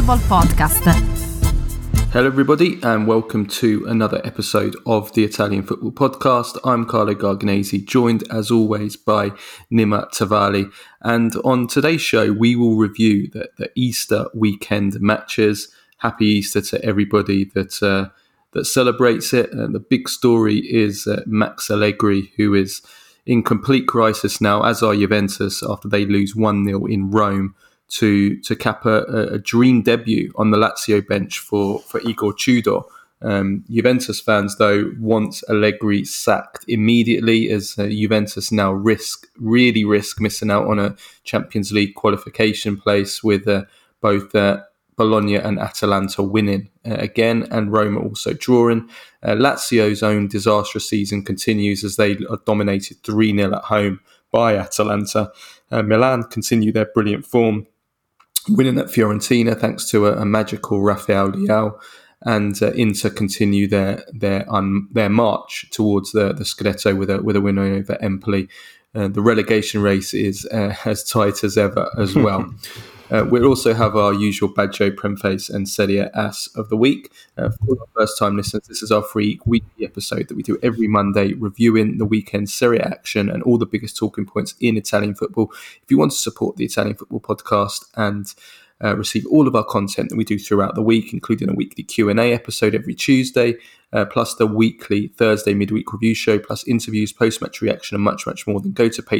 Football Podcast. Hello everybody and welcome to another episode of the Italian Football Podcast. I'm Carlo Garganese, joined as always by Nima Tavali, and on today's show we will review the Easter weekend matches. Happy Easter to everybody that celebrates it. The big story is Max Allegri, who is in complete crisis now, as are Juventus, after they lose 1-0 in Rome to cap a dream debut on the Lazio bench for Igor Tudor. Juventus fans, though, want Allegri sacked immediately, as Juventus now risk missing out on a Champions League qualification place, with both Bologna and Atalanta winning again, and Roma also drawing. Lazio's own disastrous season continues as they are dominated 3-0 at home by Atalanta. Milan continue their brilliant form, winning at Fiorentina thanks to a magical Rafael Leao, and Inter continue their march towards the Scudetto with a win over Empoli. The relegation race is as tight as ever as well. We'll also have our usual Baggio, Premface and Serie As of the week. For our first-time listeners, this is our free weekly episode that we do every Monday, reviewing the weekend Serie A action and all the biggest talking points in Italian football. If you want to support the Italian Football Podcast and receive all of our content that we do throughout the week, including a weekly Q&A episode every Tuesday, plus the weekly Thursday midweek review show, plus interviews, post-match reaction, and much, much more, then go to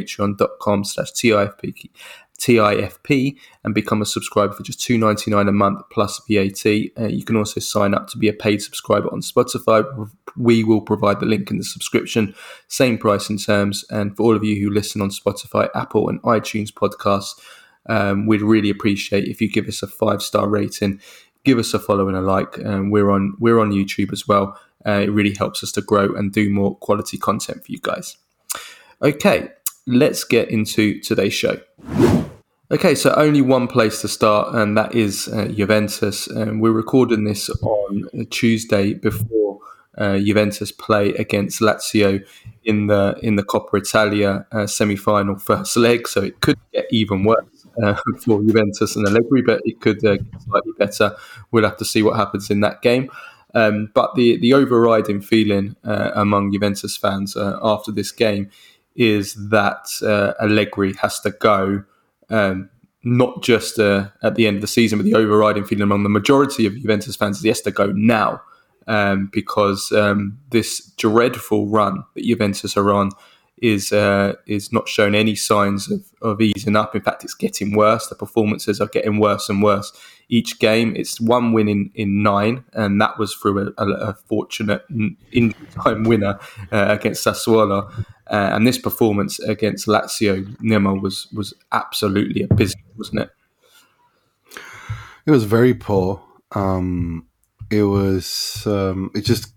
patreon.com/TIFP and become a subscriber for just $2.99 a month plus VAT. You can also sign up to be a paid subscriber on Spotify. We will provide the link in the subscription, same price and terms. And for all of you who listen on Spotify, Apple and iTunes podcasts, we'd really appreciate if you give us a 5-star rating, give us a follow and a like. We're on YouTube as well. It really helps us to grow and do more quality content for you guys. Okay, let's get into today's show. Okay, so only one place to start, and that is Juventus. We're recording this on Tuesday before Juventus play against Lazio in the Coppa Italia semi-final first leg, so it could get even worse for Juventus and Allegri, but it could get slightly better. We'll have to see what happens in that game. But the overriding feeling among Juventus fans after this game is that Allegri has to go, not just at the end of the season, but the overriding feeling among the majority of Juventus fans is he has to go now, because this dreadful run that Juventus are on is not showing any signs of easing up. In fact, it's getting worse. The performances are getting worse and worse each game. It's one win in 9, and that was through a fortunate injury time winner against Sassuolo. And this performance against Lazio, Nemo, was absolutely abysmal, wasn't it? It was very poor. It just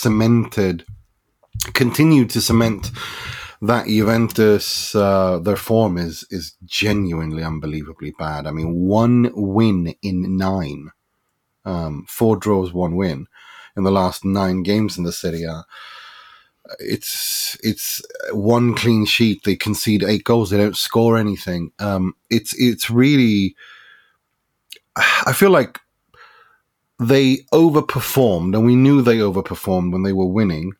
continued to cement that Juventus, their form is genuinely unbelievably bad. I mean, 1 win in 9, 4 draws, 1 win in the last 9 games in the Serie A. It's 1 clean sheet. They concede 8 goals. They don't score anything. It's really, I feel like they overperformed, and we knew they overperformed when they were winning,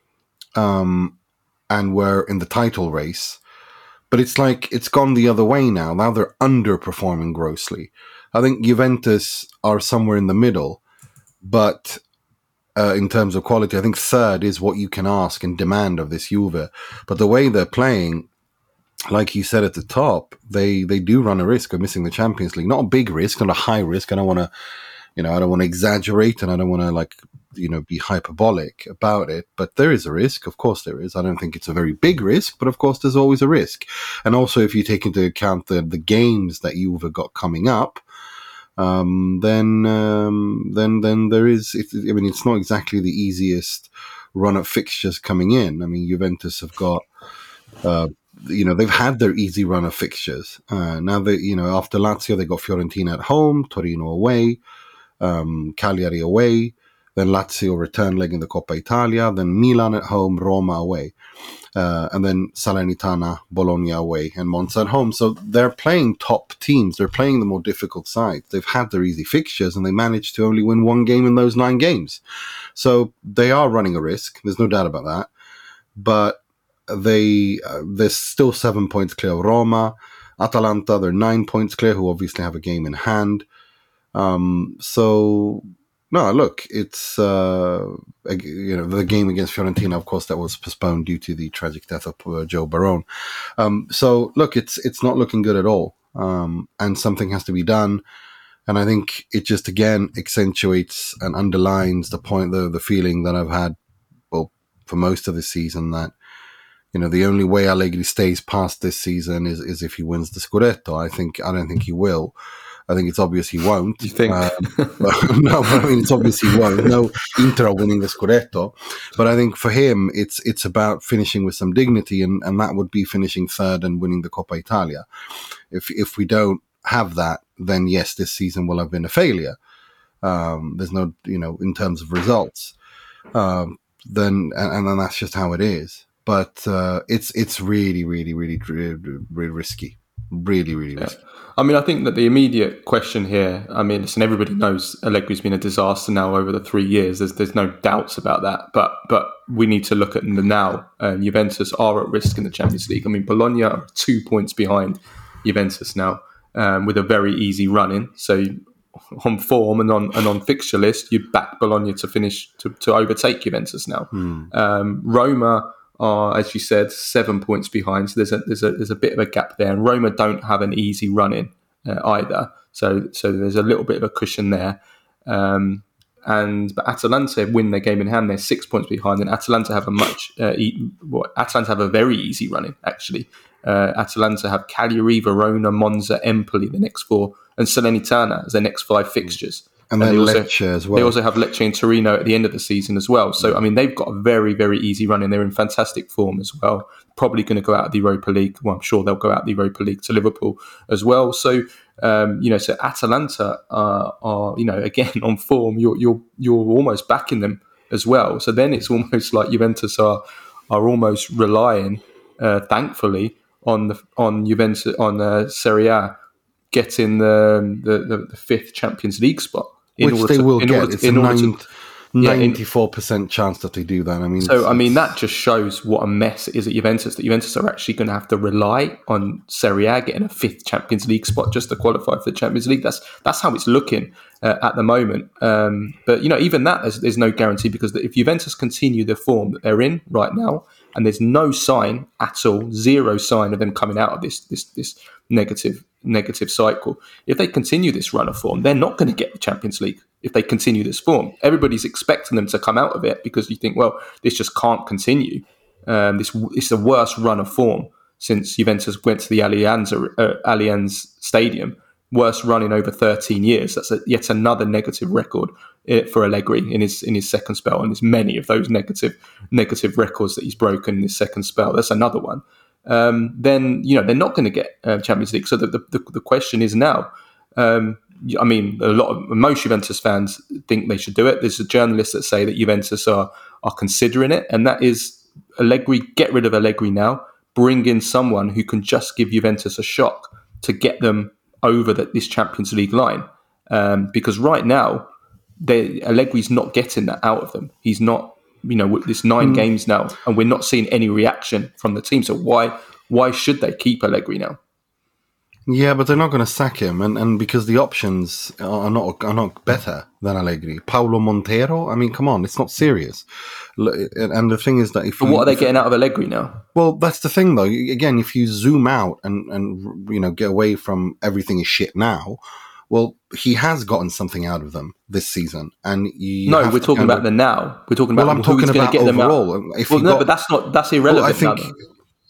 and were in the title race. But it's like it's gone the other way now. Now they're underperforming grossly. I think Juventus are somewhere in the middle, but in terms of quality, I think third is what you can ask and demand of this Juve. But the way they're playing, like you said at the top, they do run a risk of missing the Champions League. Not a big risk, not a high risk. I don't want to exaggerate, and I don't want to be hyperbolic about it, but there is a risk. Of course there is. I don't think it's a very big risk, but of course there's always a risk. And also, if you take into account the games that you've got coming up, then there is. It's not exactly the easiest run of fixtures coming in. I mean, Juventus have got, they've had their easy run of fixtures. Now they, after Lazio, they got Fiorentina at home, Torino away, Cagliari away, then Lazio return leg in the Coppa Italia, then Milan at home, Roma away, and then Salernitana, Bologna away, and Monza at home. So they're playing top teams. They're playing the more difficult sides. They've had their easy fixtures, and they managed to only win one game in those 9 games. So they are running a risk. There's no doubt about that. But they're still 7 points clear of Roma. Atalanta, they're 9 points clear, who obviously have a game in hand. So no, look, it's the game against Fiorentina. Of course, that was postponed due to the tragic death of Joe Barone. So look, it's not looking good at all, and something has to be done. And I think it just again accentuates and underlines the point, the feeling that I've had, well, for most of the season, that the only way Allegri stays past this season is if he wins the Scudetto. I don't think he will. I think it's obvious he won't. You think? No, I mean, it's obvious he won't. No, Inter are winning the Scudetto. But I think for him, it's about finishing with some dignity, and that would be finishing third and winning the Coppa Italia. If we don't have that, then yes, this season will have been a failure. There's no, in terms of results. Then that's just how it is. But it's really, really, really, really risky. Really, really risky. I mean, I think that the immediate question here, listen, everybody knows Allegri's been a disaster now over the 3 years. There's no doubts about that. But we need to look at the now. Juventus are at risk in the Champions League. I mean, Bologna are 2 points behind Juventus now, with a very easy run in. So on form and on fixture list, you back Bologna to finish to overtake Juventus now. Roma are, as you said, 7 points behind. So there's a bit of a gap there, and Roma don't have an easy run in either. So there's a little bit of a cushion there. But Atalanta win their game in hand. They're 6 points behind, and Atalanta have Atalanta have a very easy run in actually. Atalanta have Cagliari, Verona, Monza, Empoli, the next 4, and Salernitana as their next 5 fixtures. And then Lecce as well. They also have Lecce and Torino at the end of the season as well. So, I mean, they've got a very, very easy run in. They're in fantastic form as well. Probably going to go out of the Europa League. Well, I'm sure they'll go out of the Europa League to Liverpool as well. So, so Atalanta are again, on form. You're almost backing them as well. So then it's almost like Juventus are almost relying, thankfully, on Juventus, on Serie A, getting the 5th Champions League spot. Which they will get. It's a 94% chance that they do that. That just shows what a mess it is at Juventus, that Juventus are actually going to have to rely on Serie A getting a 5th Champions League spot just to qualify for the Champions League. That's how it's looking at the moment. But even that, there's no guarantee, because if Juventus continue the form that they're in right now, and there's no sign at all, zero sign of them coming out of this negative cycle. If they continue this run of form, they're not going to get the Champions League. If they continue this form, everybody's expecting them to come out of it, because you think, well, this just can't continue. This is the worst run of form since Juventus went to the Allianz Stadium. Worst run in over 13 years. That's yet another negative record for Allegri in his second spell, and there's many of those negative records that he's broken in his second spell. That's another one. Then they're not going to get Champions League. So the question is now. Most Juventus fans think they should do it. There's journalists that say that Juventus are considering it, and that is Allegri. Get rid of Allegri now. Bring in someone who can just give Juventus a shock to get them over this Champions League line, because right now Allegri's not getting that out of them. He's not, with this 9 games now, and we're not seeing any reaction from the team. So why should they keep Allegri now? Yeah, but they're not going to sack him, and because the options are not better than Allegri. Paulo Montero, I mean, come on, it's not serious. And the thing is that what are they getting out of Allegri now? Well, that's the thing, though. Again, if you zoom out and get away from everything is shit now, well, he has gotten something out of them this season, and we're talking about the now. We're talking about I'm talking about overall. But that's irrelevant.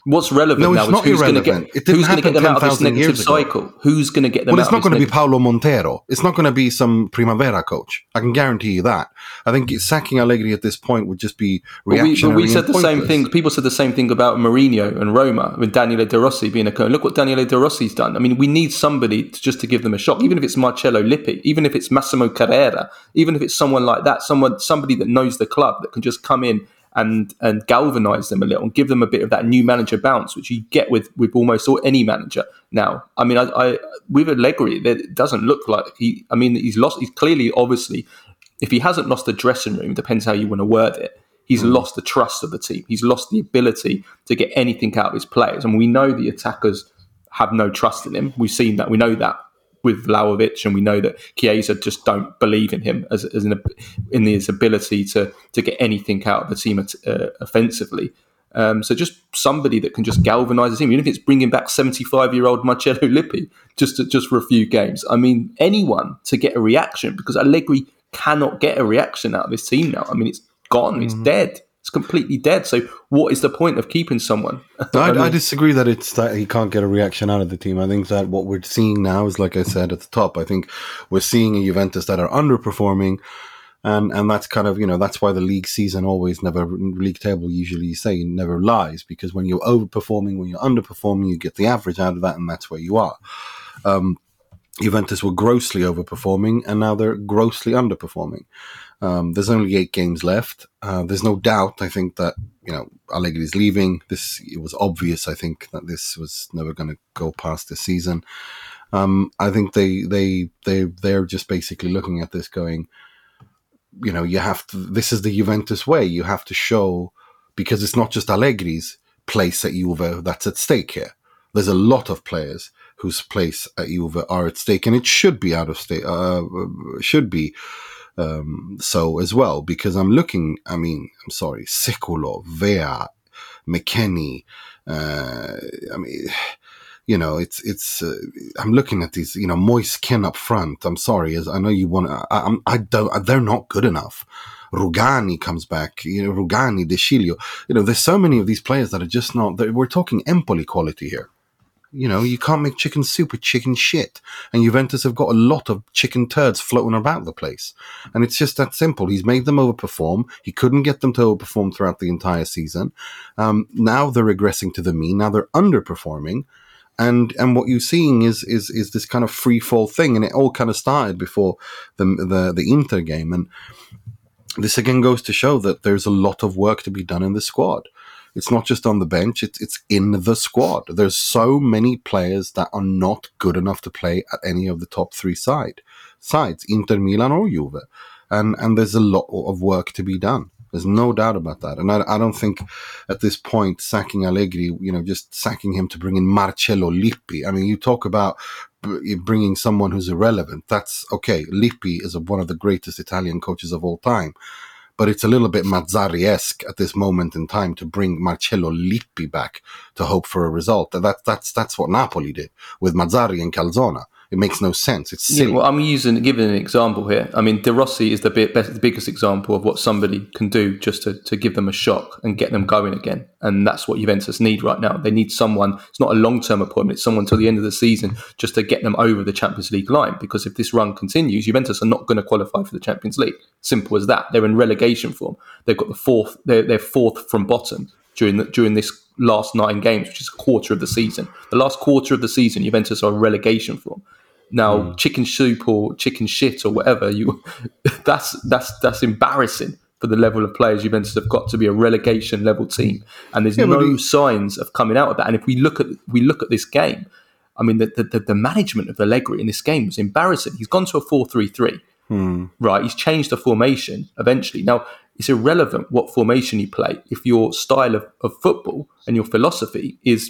What's relevant now is who's going to get them out of this negative cycle. Who's going to get them out of this? Well, it's not going to be Paulo Montero. It's not going to be some Primavera coach. I can guarantee you that. I think sacking Allegri at this point would just be reactionary. But we said the same thing. People said the same thing about Mourinho and Roma with Daniele De Rossi being a coach. Look what Daniele De Rossi's done. I mean, we need somebody just to give them a shock, even if it's Marcello Lippi, even if it's Massimo Carrera, even if it's someone like that, somebody that knows the club that can just come in and galvanise them a little and give them a bit of that new manager bounce, which you get with almost any manager now. I mean, I with Allegri, it doesn't look like he's lost. He's clearly, obviously, if he hasn't lost the dressing room, depends how you want to word it, he's lost the trust of the team. He's lost the ability to get anything out of his players. And we know the attackers have no trust in him. We've seen that. We know that with Vlahovic, and we know that Chiesa just don't believe in him in his ability to get anything out of the team offensively. So just somebody that can just galvanise the team, even if it's bringing back 75-year-old Marcello Lippi just for a few games. I mean, anyone to get a reaction, because Allegri cannot get a reaction out of this team now. I mean, it's gone. It's dead. It's completely dead. So what is the point of keeping someone? I disagree that it's that he can't get a reaction out of the team. I think that what we're seeing now is, like I said at the top, I think we're seeing a Juventus that are underperforming. And that's kind of, that's why the league season league table usually you say never lies, because when you're overperforming, when you're underperforming, you get the average out of that, and that's where you are. Juventus were grossly overperforming, and now they're grossly underperforming. There's only 8 games left. There's no doubt, I think, that Allegri is leaving. It was obvious, I think, that this was never going to go past this season. I think they're just basically looking at this going, you have to. This is the Juventus way. You have to show, because it's not just Allegri's place at Juve that's at stake here. There's a lot of players whose place at Juve are at stake, and it should be out of stake. So as well, because I'm sorry, Sekulo, Vea, McKennie. It's. I'm looking at these, Moise Kean up front. I'm sorry, as I know you want. They're not good enough. Rugani comes back. Rugani, De Sciglio. There's so many of these players that are just not. We're talking Empoli quality here. You can't make chicken soup with chicken shit. And Juventus have got a lot of chicken turds floating about the place. And it's just that simple. He's made them overperform. He couldn't get them to overperform throughout the entire season. Now they're regressing to the mean. Now they're underperforming. And what you're seeing is this kind of free fall thing. And it all kind of started before the Inter game. And this again goes to show that there's a lot of work to be done in the squad. It's not just on the bench, it's in the squad. There's so many players that are not good enough to play at any of the top 3 sides, Inter, Milan or Juve. And there's a lot of work to be done. There's no doubt about that. And I don't think at this point sacking Allegri, just sacking him to bring in Marcello Lippi. I mean, you talk about bringing someone who's irrelevant. That's okay. Lippi is one of the greatest Italian coaches of all time. But it's a little bit Mazzarri-esque at this moment in time to bring Marcello Lippi back to hope for a result. That's what Napoli did with Mazzarri and Calzona. It makes no sense. It's silly. Yeah, well, I'm giving an example here. I mean, De Rossi is the biggest example of what somebody can do just to give them a shock and get them going again. And that's what Juventus need right now. They need someone. It's not a long-term appointment. It's someone till the end of the season just to get them over the Champions League line. Because if this run continues, Juventus are not going to qualify for the Champions League. Simple as that. They're in relegation form. They've got the fourth. They're fourth from bottom during this last 9 games, which is a quarter of the season. The last quarter of the season, Juventus are in relegation form. Now, chicken soup or chicken shit or whatever, that's embarrassing for the level of players Juventus have got to be a relegation level team, and there's no signs of coming out of that. And if we look at this game, I mean, the management of Allegri in this game was embarrassing. He's gone to a 4-3-3, right? He's changed the formation eventually. Now, it's irrelevant what formation you play if your style of football and your philosophy is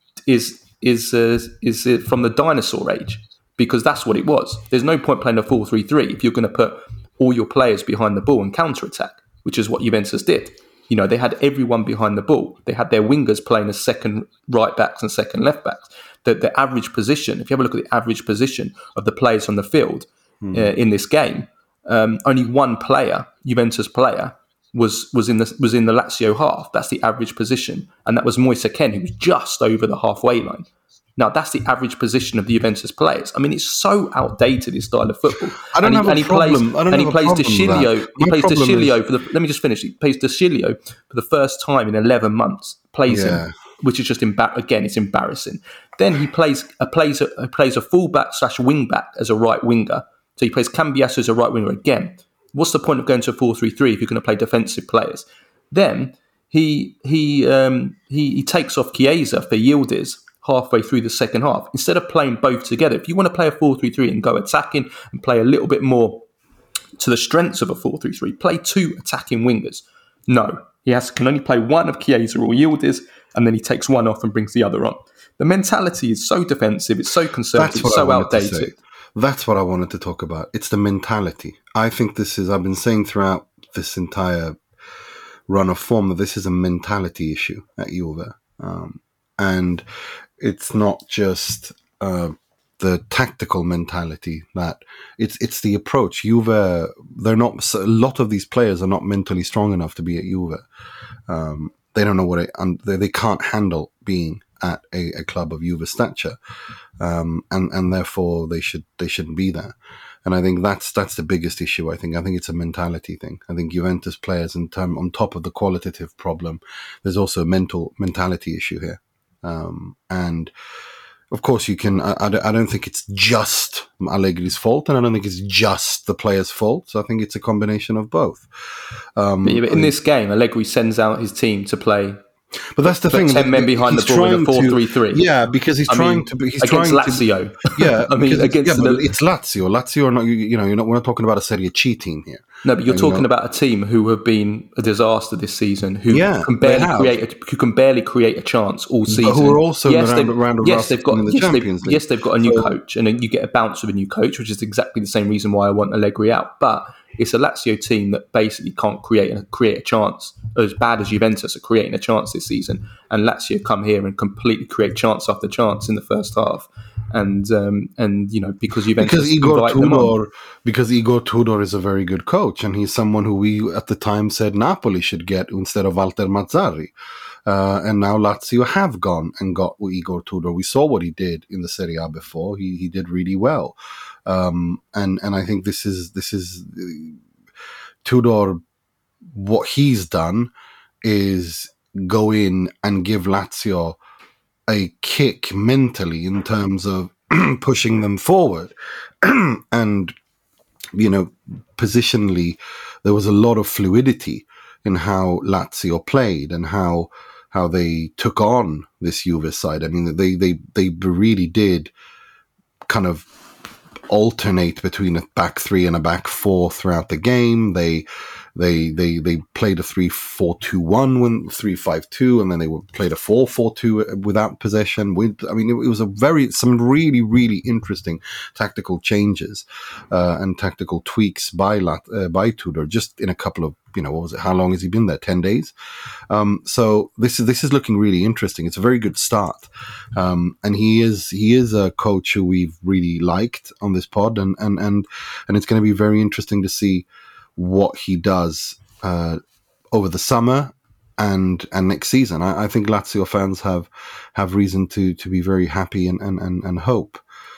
from the dinosaur age. Because that's what it was. There's no point playing a 4-3-3 if you're going to put all your players behind the ball and counter-attack, which is what Juventus did. They had everyone behind the ball. They had their wingers playing as second right-backs and second left-backs. The average position, if you have a look at the average position of the players on the field in this game, only one player, Juventus player, was in the Lazio half. That's the average position, and that was Moise Kean, who was just over the halfway line. Now, that's the average position of the Juventus players. I mean, it's so outdated, his style of football. I don't have a problem. He plays De Sciglio for the. Let me just finish. He plays De Sciglio for the first time in 11 months. Plays him, which is just again, it's embarrassing. Then he plays a fullback / wingback as a right winger. So he plays Cambiasso as a right winger again. What's the point of going to a 4-3-3 if you're going to play defensive players? Then he takes off Chiesa for Yildiz halfway through the second half. Instead of playing both together, if you want to play a 4-3-3 and go attacking and play a little bit more to the strengths of a 4-3-3, play two attacking wingers. No, he can only play one of Chiesa or Yildiz, and then he takes one off and brings the other on. The mentality is so defensive, it's so conservative, it's so outdated. That's what I wanted to talk about. It's the mentality. I think I've been saying throughout this entire run of form that this is a mentality issue at Juve. And it's not just the tactical mentality, that it's the approach. Juve, a lot of these players are not mentally strong enough to be at Juve. They don't know they can't handle being at a club of Juve stature, and therefore they shouldn't be there. And I think that's the biggest issue. I think it's a mentality thing. I think Juventus players, on top of the qualitative problem, there's also a mentality issue here. And of course, you can. I don't think it's just Allegri's fault, and I don't think it's just the players' fault. So I think it's a combination of both. But in this game, Allegri sends out his team to play. But that's the thing. 10 men behind the ball in a 4-3-3. Yeah, because he's trying to. He's against trying Lazio. Yeah, I mean, it's Lazio. Lazio are not. We're not talking about a Serie C team here. No, but you're talking about a team who have been a disaster this season, who can barely create a chance all season. But who are also in the round of the Champions League. Yes, they've got a new coach, and then you get a bounce with a new coach, which is exactly the same reason why I want Allegri out. But it's a Lazio team that basically can't create a chance, as bad as Juventus are creating a chance this season. And Lazio come here and completely create chance after chance in the first half. And because Juventus because Igor Tudor is a very good coach, and he's someone who we at the time said Napoli should get instead of Walter Mazzarri. And now Lazio have gone and got Igor Tudor. We saw what he did in the Serie A before. He did really well. And I think this is Tudor. What he's done is go in and give Lazio a kick mentally in terms of pushing them forward. And, positionally, there was a lot of fluidity in how Lazio played and how they took on this Juve side. I mean, they really did kind of alternate between a back three and a back four throughout the game. They played a 3-4-2-1, 3-5-2, and then they played a 4-4-2 without possession. It was some really, really interesting tactical changes and tactical tweaks by Tudor just in a couple of, what was it? How long has he been there? 10 days. So this is looking really interesting. It's a very good start, and he is a coach who we've really liked on this pod, and it's going to be very interesting to see what he does over the summer and next season. I think Lazio fans have reason to be very happy and hope.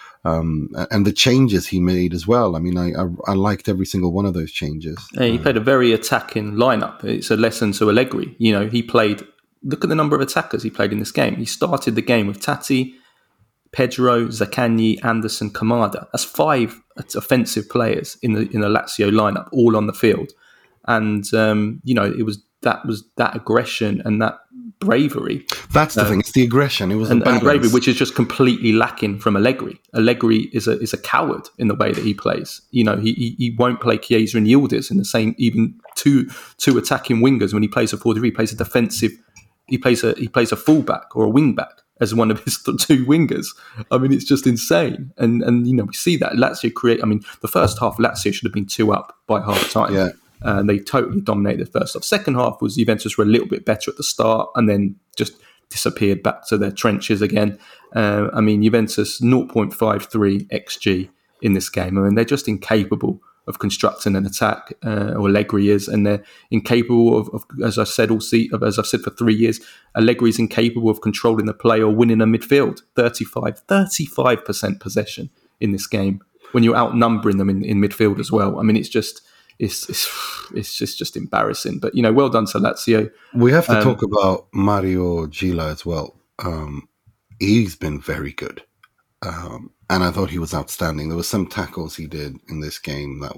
And the changes he made as well. I mean, I liked every single one of those changes. He played a very attacking lineup. It's a lesson to Allegri. He played. Look at the number of attackers he played in this game. He started the game with Tati, Pedro, Zaccagni, Anderson, Kamada. That's 5 offensive players in the Lazio lineup, all on the field. And it was that aggression and that bravery. That's the thing. It's the aggression. It was and bravery, which is just completely lacking from Allegri. Allegri is a coward in the way that he plays. He won't play Chiesa and Yildiz in the same, even two attacking wingers when he plays a 4-3. He plays a defensive. He plays a fullback or a wingback as one of his 2 wingers. I mean, it's just insane. And we see that Lazio create. I mean, the first half Lazio should have been 2 up by half time. Yeah. And they totally dominated the first half. Second half was Juventus were a little bit better at the start and then just disappeared back to their trenches again. Juventus 0.53 XG in this game. I mean, they're just incapable of constructing an attack, or Allegri is, and they're incapable of as I've said for 3 years, Allegri is incapable of controlling the play or winning a midfield. 35% possession in this game when you're outnumbering them in midfield as well. I mean, it's just embarrassing. But well done to Lazio. We have to talk about Mario Gila as well. He's been very good. And I thought he was outstanding. There were some tackles he did in this game that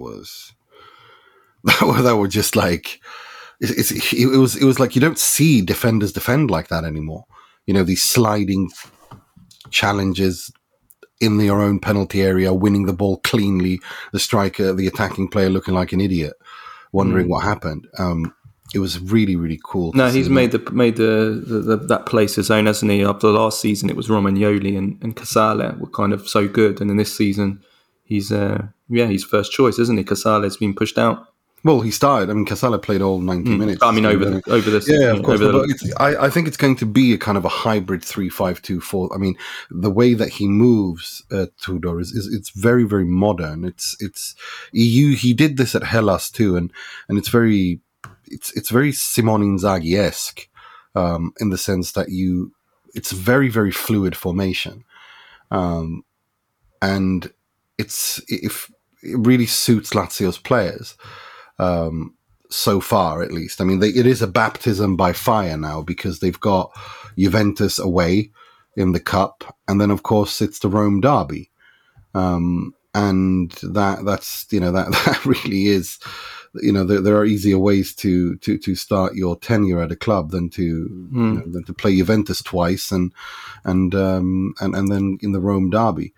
were just like it was like you don't see defenders defend like that anymore. These sliding challenges in your own penalty area, winning the ball cleanly. The striker, the attacking player, looking like an idiot, wondering what happened. It was really, really cool. No, he's made that place his own, hasn't he? After the last season, it was Romagnoli and Casale were kind of so good, and then this season, he's first choice, isn't he? Casale's been pushed out. Well, he started. I mean, Casale played all 90 minutes. I mean, over this. Yeah, of course. I think it's going to be a kind of a hybrid 3-5-2-4. I mean, the way that he moves, Tudor, it's very, very modern. He did this at Hellas too, and it's very Simone Inzaghi-esque in the sense that it's very, very fluid formation, and it really suits Lazio's players. So far, at least. I mean, it is a baptism by fire now because they've got Juventus away in the cup, and then of course it's the Rome derby, and that's that really is. There are easier ways to start your tenure at a club than to play Juventus twice and then in the Rome derby.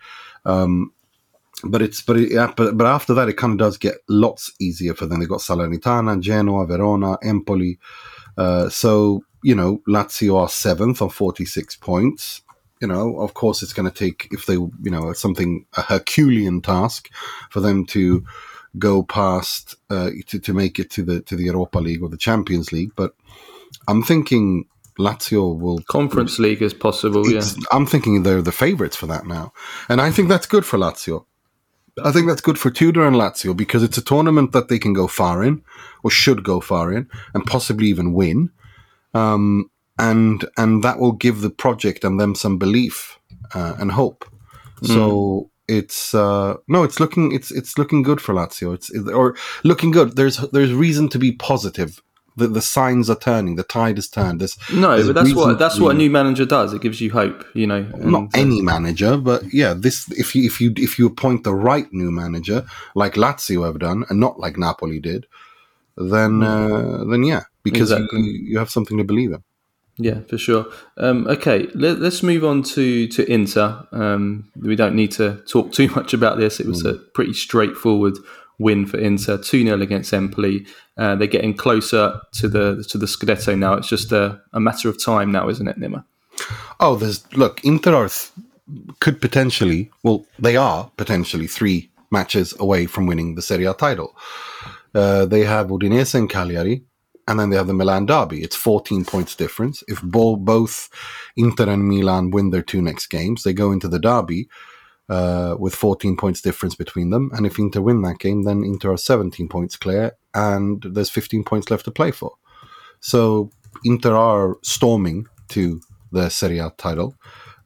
But after that, it kind of does get lots easier for them. They've got Salernitana, Genoa, Verona, Empoli. So Lazio are 7th on 46 points. Of course, it's going to take, if they, a Herculean task for them to go past to make it to the Europa League or the Champions League. But I'm thinking Lazio will Conference League is possible. Yeah, I'm thinking they're the favourites for that now, and I think that's good for Lazio. I think that's good for Tudor and Lazio because it's a tournament that they can go far in, or should go far in, and possibly even win. And that will give the project and them some belief and hope. So it's looking good for Lazio. Or looking good. There's reason to be positive. The signs are turning. The tide has turned. But that's what a new manager does. It gives you hope, Not any manager, but yeah, this if you appoint the right new manager, like Lazio have done, and not like Napoli did, then yeah, because exactly. you have something to believe in. Yeah, for sure. Okay, let's move on to Inter. We don't need to talk too much about this. It was a pretty straightforward win for Inter, 2-0 against Empoli. They're getting closer to the Scudetto now. It's just a matter of time now, isn't it, Nima? Oh, Inter could potentially, they are potentially 3 matches away from winning the Serie A title. They have Udinese and Cagliari, and then they have the Milan derby. It's 14 points difference. If both Inter and Milan win their 2 next games, they go into the derby with 14 points difference between them. And if Inter win that game, then Inter are 17 points clear, and there's 15 points left to play for. So Inter are storming to the Serie A title.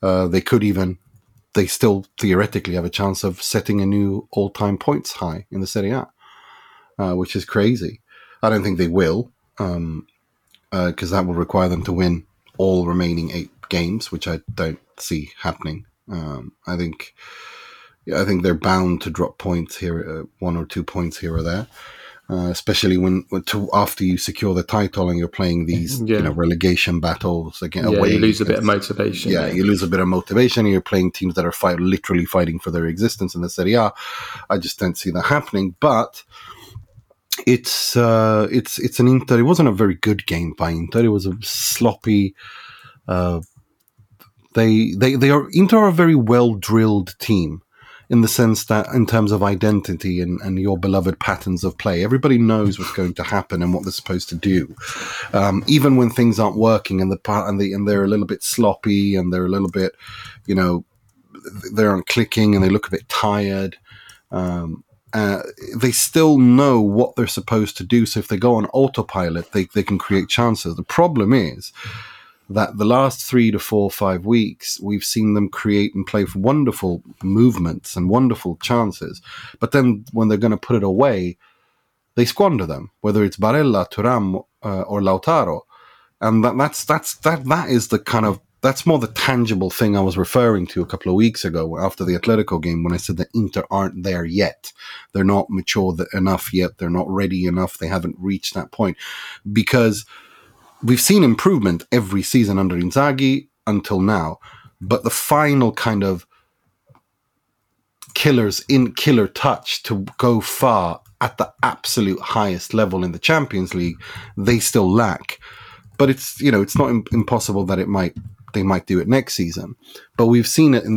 They still theoretically have a chance of setting a new all-time points high in the Serie A, which is crazy. I don't think they will, because that will require them to win all remaining 8 games, which I don't see happening. I think they're bound to drop points here, 1 or 2 points here or there, especially after you secure the title and you're playing these relegation battles again. You lose a bit of motivation. Yeah, you lose a bit of motivation. And you're playing teams that are literally fighting for their existence in the Serie A. I just don't see that happening. But it's an Inter. It wasn't a very good game by Inter. It was a sloppy. Inter are a very well drilled team, in the sense that in terms of identity and your beloved patterns of play, everybody knows what's going to happen and what they're supposed to do. Even when things aren't working and they're a little bit sloppy and they're a little bit, they aren't clicking and they look a bit tired. they still know what they're supposed to do. So if they go on autopilot, they can create chances. The problem is that the last 3 to 4, 5 weeks, we've seen them create and play for wonderful movements and wonderful chances. But then when they're going to put it away, they squander them, whether it's Barella, Thuram, or Lautaro. And that is the kind of, that's more the tangible thing I was referring to a couple of weeks ago after the Atletico game when I said that Inter aren't there yet. They're not mature enough yet. They're not ready enough. They haven't reached that point. Because we've seen improvement every season under Inzaghi until now. But the final kind of killer touch to go far at the absolute highest level in the Champions League, they still lack. But it's not impossible that they might do it next season. But we've seen it in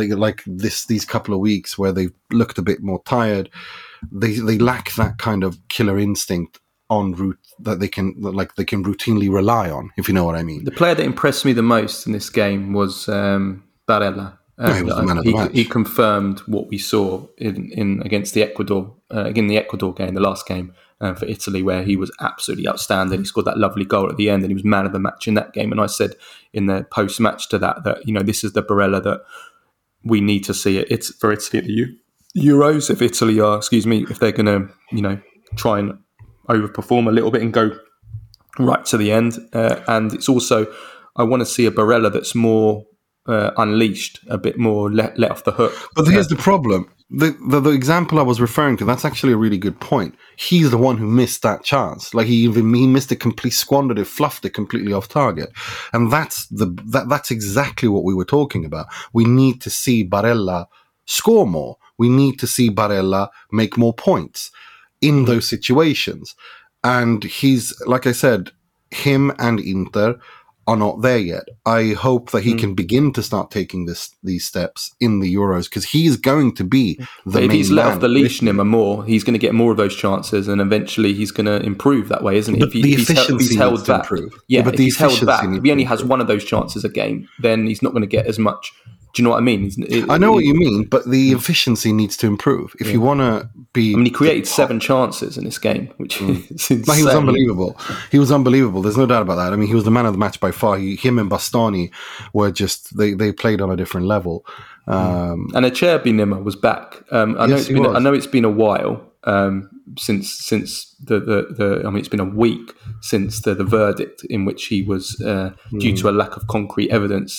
these couple of weeks where they've looked a bit more tired. They lack that kind of killer instinct en route that they can routinely rely on, if you know what I mean. The player that impressed me the most in this game was Barella. He was the man of the match. He confirmed what we saw in against the Ecuador game, the last game for Italy, where he was absolutely outstanding. He scored that lovely goal at the end, and he was man of the match in that game. And I said in the post match to that this is the Barella that we need to see. It's for Italy at the Euros. If Italy are, if they're going to try and overperform a little bit and go right to the end, and it's also I want to see a Barella that's more unleashed, a bit more let off the hook. But here's the problem. The example I was referring to, that's actually a really good point. He's the one who missed that chance. Like he missed it, squandered it, fluffed it completely off target. And that's exactly what we were talking about. We need to see Barella score more. We need to see Barella make more points in those situations. And he's, like I said, him and Inter are not there yet. I hope that he can begin to start taking these steps in the Euros, because he's going to be the main if he's let off the leash, man. more, he's going to get more of those chances, and eventually he's going to improve that way, isn't he? But the efficiency he's held needs to back. improve. Yeah, but if the he's held efficiency back, needs if he only to has improve. one of those chances a game, then he's not going to get as much. Do you know what I mean? I know what you mean, but the efficiency needs to improve. If you want to be... I mean, he created 7 chances in this game, which is insane. No, he was unbelievable. There's no doubt about that. I mean, he was the man of the match by far. Him and Bastoni were just... They played on a different level. And Acerbi Nima was back. I know it's been a while since the I mean, it's been a week since the verdict in which he was due to a lack of concrete evidence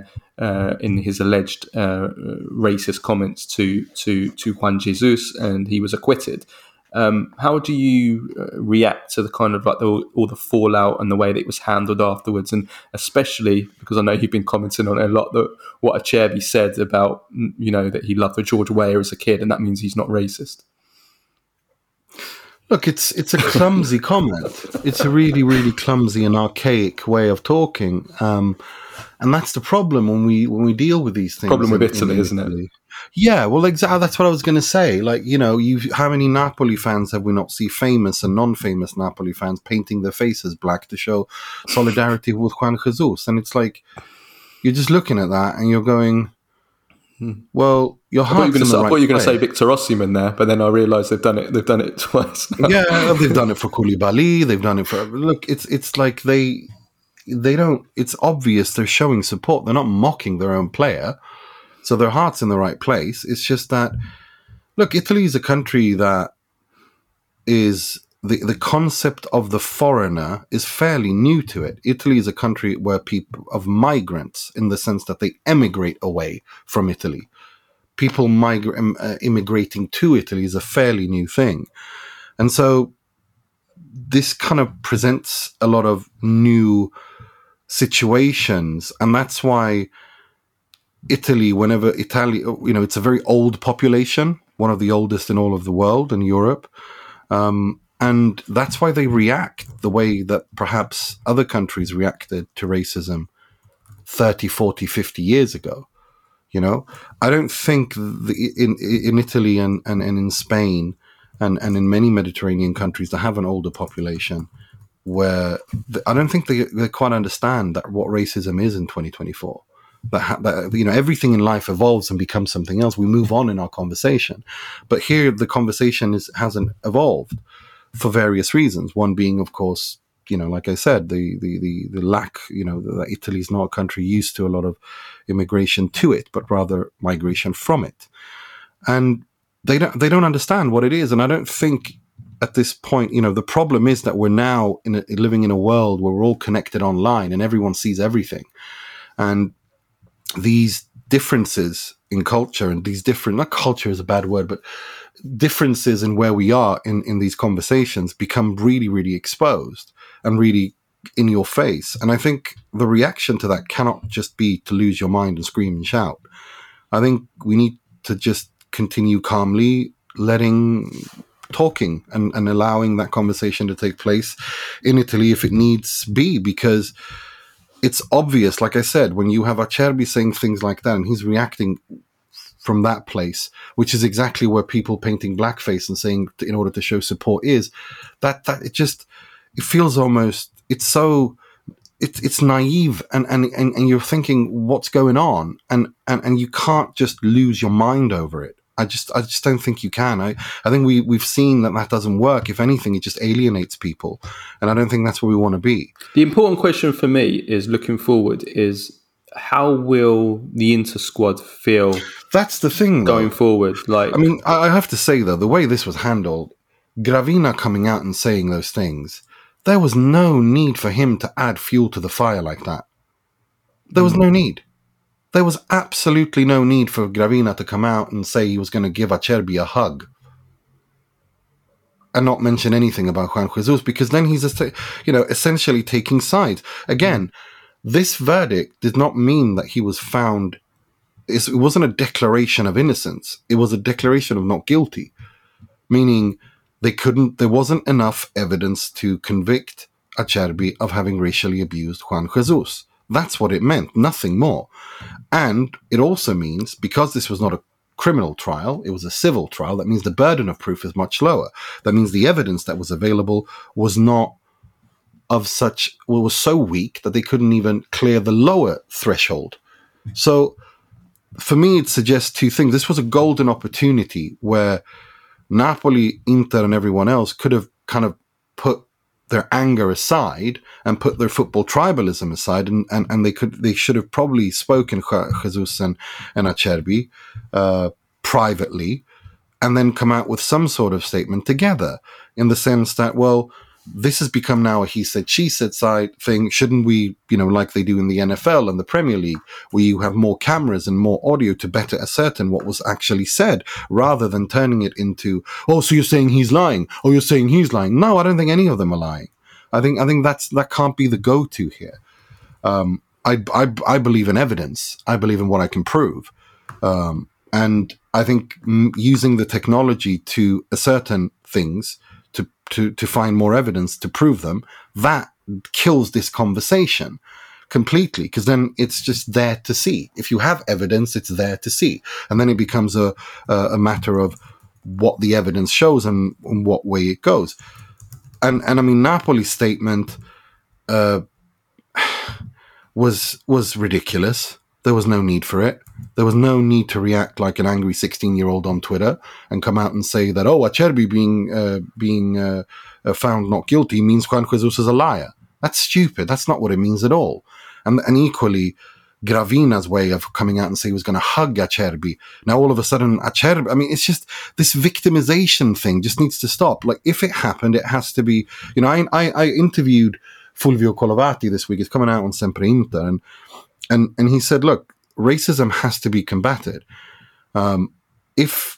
in his alleged racist comments to Juan Jesus, and he was acquitted. How do you react to the kind of all the fallout and the way that it was handled afterwards, and especially because I know you've been commenting on it a lot, that what Acerbi said about that he loved the George Weah as a kid, and that means he's not racist? Look, it's a clumsy comment. It's a really, really clumsy and archaic way of talking, and that's the problem when we deal with these things. Problem with Italy, isn't it? Yeah, well, exactly. That's what I was going to say. Like, how many Napoli fans have we not seen, famous and non-famous Napoli fans, painting their faces black to show solidarity with Juan Jesus? And it's like, you're just looking at that and you're going, well, your heart's in the right I thought you were going to place. say Victor Osimhen there, but then I realised they've done it twice. Yeah, they've done it for Koulibaly. They've done it for... Look, it's like they don't... It's obvious they're showing support. They're not mocking their own player. So their heart's in the right place. It's just that, look, Italy is a country that is... The concept of the foreigner is fairly new to it. Italy is a country where people of migrants, in the sense that they emigrate away from Italy. People immigrating to Italy is a fairly new thing. And so this kind of presents a lot of new situations. And that's why Italy, it's a very old population, one of the oldest in all of the world and Europe. And that's why they react the way that perhaps other countries reacted to racism 30, 40, 50 years ago. I don't think in Italy and in Spain and in many Mediterranean countries that have an older population, where I don't think they quite understand what racism is in 2024. that everything in life evolves and becomes something else. We move on in our conversation, but here the conversation hasn't evolved for various reasons. One being, of course, like I said, the lack, that Italy is not a country used to a lot of immigration to it, but rather migration from it, and they don't understand what it is. And I don't think at this point, the problem is that we're now living in a world where we're all connected online and everyone sees everything, and these differences in culture and these different, not culture is a bad word, but differences in where we are in these conversations become really, really exposed and really in your face. And I think the reaction to that cannot just be to lose your mind and scream and shout. I think we need to just continue calmly talking and allowing that conversation to take place in Italy if it needs be, because it's obvious, like I said, when you have Acerbi saying things like that and he's reacting from that place, which is exactly where people painting blackface and saying in order to show support is, that it feels almost, it's naive and you're thinking what's going on, and you can't just lose your mind over it. I just don't think you can. I think we've seen that doesn't work. If anything, it just alienates people, and I don't think that's where we want to be. The important question for me is, looking forward, is how will the Inter squad feel? That's the thing, going forward. Like, I mean, I have to say though, the way this was handled, Gravina coming out and saying those things, there was no need for him to add fuel to the fire like that. There was no need. There was absolutely no need for Gravina to come out and say he was going to give Acerbi a hug and not mention anything about Juan Jesus, because then he's essentially taking sides. Again, this verdict did not mean that he was found. It wasn't a declaration of innocence. It was a declaration of not guilty, meaning there wasn't enough evidence to convict Acerbi of having racially abused Juan Jesus. That's what it meant, nothing more. And it also means, because this was not a criminal trial, it was a civil trial, that means the burden of proof is much lower. That means the evidence that was available was was so weak that they couldn't even clear the lower threshold. So for me, it suggests two things. This was a golden opportunity where Napoli, Inter, and everyone else could have kind of put their anger aside and put their football tribalism aside, and they should have probably spoken Jesus and Acerbi privately, and then come out with some sort of statement together, in the sense that, well, this has become now a he said, she said side thing. Shouldn't we, like they do in the NFL and the Premier League, where you have more cameras and more audio to better ascertain what was actually said, rather than turning it into, oh, so you're saying he's lying? Oh, you're saying he's lying? No, I don't think any of them are lying. I think that can't be the go-to here. I believe in evidence. I believe in what I can prove. And I think using the technology to ascertain things, to find more evidence to prove them, that kills this conversation completely, because then it's just there to see. If you have evidence, it's there to see, and then it becomes a matter of what the evidence shows and what way it goes. And I mean, Napoli's statement was ridiculous. There was no need for it. There was no need to react like an angry 16-year-old on Twitter and come out and say that, oh, Acerbi being found not guilty means Juan Jesus is a liar. That's stupid. That's not what it means at all. And equally, Gravina's way of coming out and saying he was going to hug Acerbi. Now, all of a sudden, Acerbi, I mean, it's just this victimization thing just needs to stop. Like, if it happened, it has to be, I interviewed Fulvio Colovati this week. It's coming out on Sempre Inter. And he said, look, racism has to be combated. If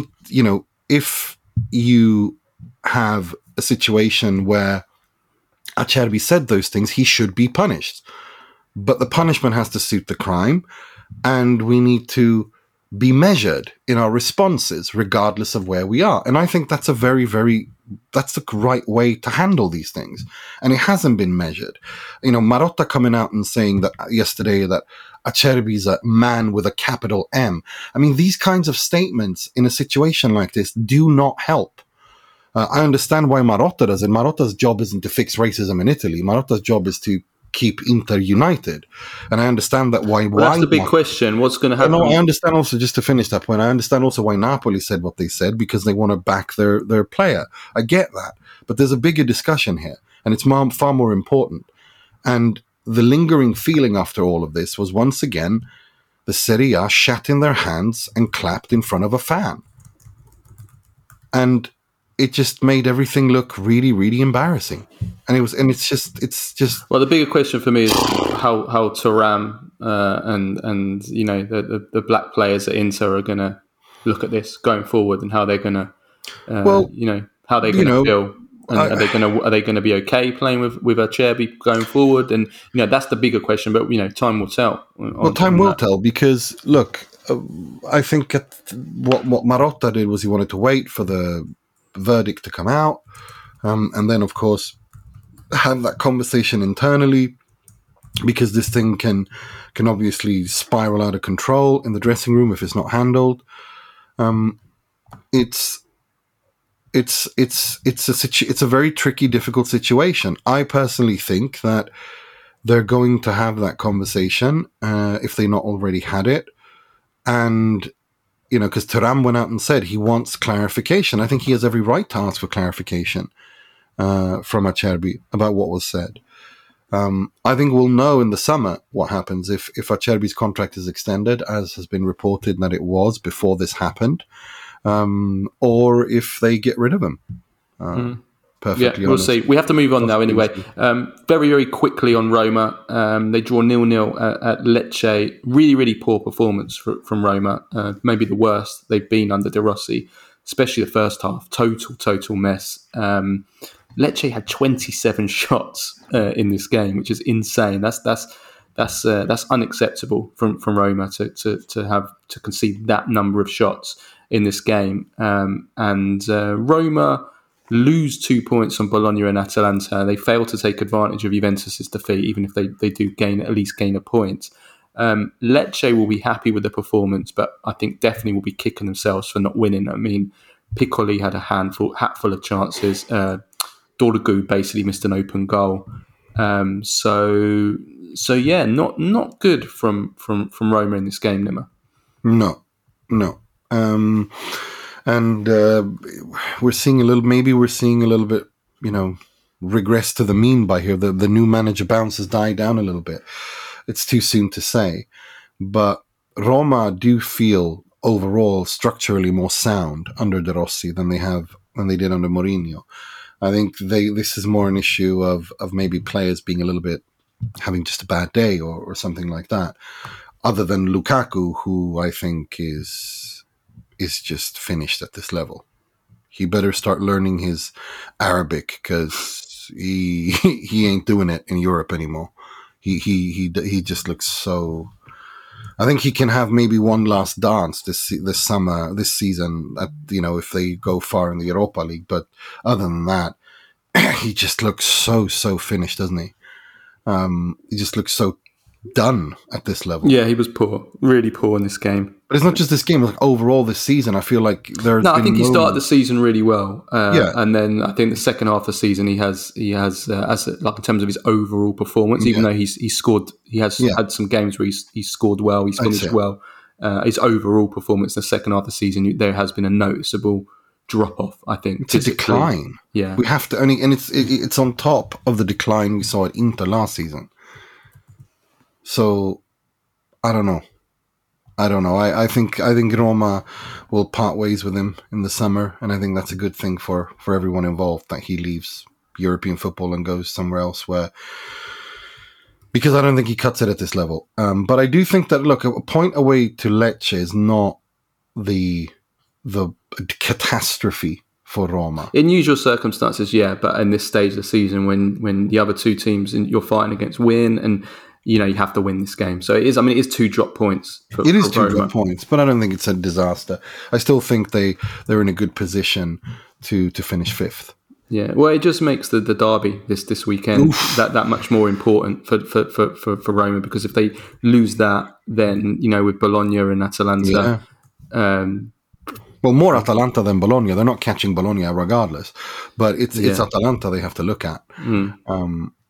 you have a situation where Acerbi said those things, he should be punished. But the punishment has to suit the crime, and we need to be measured in our responses, regardless of where we are. And I think that's that's the right way to handle these things. And it hasn't been measured. Marotta coming out and saying that yesterday that Acerbi's a man with a capital M. I mean, these kinds of statements in a situation like this do not help. I understand why Marotta does it. Marotta's job isn't to fix racism in Italy. Marotta's job is to keep Inter united. And I understand that why that's the big question. What's going to happen? I understand also, just to finish that point, I understand also why Napoli said what they said, because they want to back their player. I get that. But there's a bigger discussion here, and it's far more important. And the lingering feeling after all of this was, once again, the Serie A shat in their hands and clapped in front of a fan. And it just made everything look really, really embarrassing. And it's just. Well, the bigger question for me is how Thuram and the black players at Inter are going to look at this going forward, and how they're going to, how they're going to feel. And are they going to be okay playing with Acerbi going forward? And that's the bigger question. But time will tell. Time will tell, because look, I think what Marotta did was he wanted to wait for the verdict to come out, and then of course have that conversation internally, because this thing can obviously spiral out of control in the dressing room if it's not handled. It's a very tricky, difficult situation. I personally think that they're going to have that conversation if they not already had it, and because Thuram went out and said he wants clarification. I think he has every right to ask for clarification from Acerbi about what was said. I think we'll know in the summer what happens if Acerbi's contract is extended, as has been reported that it was before this happened. Or if they get rid of him. Perfectly we'll see. We have to move on now anyway. Very, very quickly on Roma. They draw 0-0 at Lecce. Really, really poor performance from Roma. Maybe the worst they've been under De Rossi, especially the first half. Total mess. Lecce had 27 shots in this game, which is insane. That's unacceptable from Roma to concede that number of shots in this game. And Roma lose 2 points on Bologna and Atalanta. They fail to take advantage of Juventus' defeat, even if they do at least gain a point. Lecce will be happy with the performance, but I think definitely will be kicking themselves for not winning. I mean, Piccoli had a hatful of chances. Dorgu basically missed an open goal. So yeah, not good from Roma in this game, Nima. No. And we're seeing a little bit, regress to the mean by here. The new manager bounce has died down a little bit. It's too soon to say, but Roma do feel overall structurally more sound under De Rossi than they did under Mourinho. I think this is more an issue of maybe players being a little bit having just a bad day or something like that. Other than Lukaku, who I think is just finished at this level. He better start learning his Arabic, because he ain't doing it in Europe anymore. He just looks so. I think he can have maybe one last dance this season. If they go far in the Europa League, but other than that, he just looks so finished, doesn't he? He just looks so done at this level. Yeah, he was poor, really poor in this game. But it's not just this game; like overall this season, I feel like there's. No, I think he started the season really well. And then I think the second half of the season, he has as in terms of his overall performance, even though he scored, he has had some games where he scored well, he's finished well. His overall performance in the second half of the season, there has been a noticeable drop off. I think it's a decline. Yeah, we have to, and it's on top of the decline we saw at Inter last season. So, I don't know. I think Roma will part ways with him in the summer, and I think that's a good thing for everyone involved, that he leaves European football and goes somewhere else because I don't think he cuts it at this level. But I do think that, look, a point away to Lecce is not the catastrophe for Roma. In usual circumstances, yeah, but in this stage of the season, when the other two teams you're fighting against win, and you have to win this game. So it is 2 drop points. It is 2 drop points, but I don't think it's a disaster. I still think they're in a good position to finish 5th. Yeah, well, it just makes the derby this weekend that much more important for Roma, because if they lose that, then with Bologna and Atalanta. Well, more Atalanta than Bologna. They're not catching Bologna regardless, but it's Atalanta they have to look at.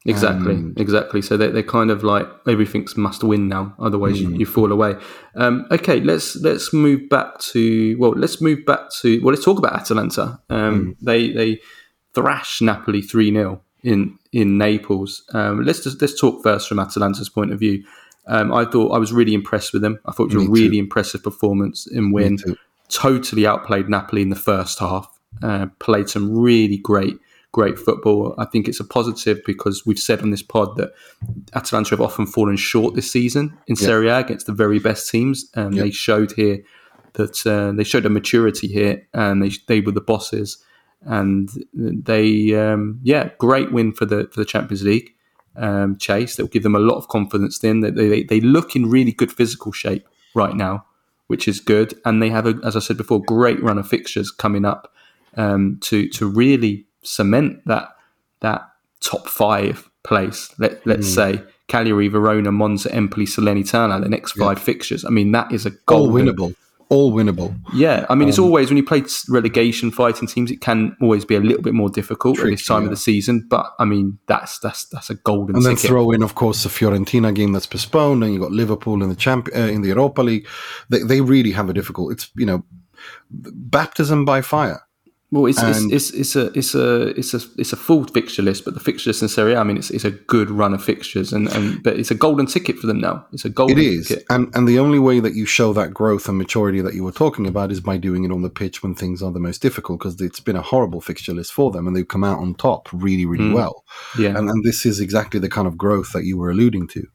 Exactly. So they're kind of like everything's must win now, otherwise you fall away. Okay, let's move back to let's talk about Atalanta. They thrashed Napoli 3-0 in Naples. Let's talk first from Atalanta's point of view. I thought I was really impressed with them. I thought it was a really impressive performance in when totally outplayed Napoli in the first half. Played some really great football. I think it's a positive because we've said on this pod that Atalanta have often fallen short this season in Serie A against the very best teams. They showed here that they showed a maturity here, and they were the bosses. And they, great win for the Champions League chase. That will give them a lot of confidence. Then they look in really good physical shape right now, which is good. And they have, as I said before, great run of fixtures coming up to really cement that top 5 place. Let's say Cagliari, Verona, Monza, Empoli, Salernitana, the next 5 fixtures. I mean, that is a goal. All winnable. Yeah, I mean, it's always, when you play relegation fighting teams, it can always be a little bit more difficult at this time of the season. But I mean, that's a golden ticket. And then throw in, of course, the Fiorentina game that's postponed, and you've got Liverpool in the Europa League. They really have a difficult. It's baptism by fire. Well, it's a full fixture list, but the fixture list in Serie A, I mean, it's a good run of fixtures, but it's a golden ticket for them now. It's a golden ticket. And the only way that you show that growth and maturity that you were talking about is by doing it on the pitch when things are the most difficult, because it's been a horrible fixture list for them, and they've come out on top really, really well. Yeah, and this is exactly the kind of growth that you were alluding to.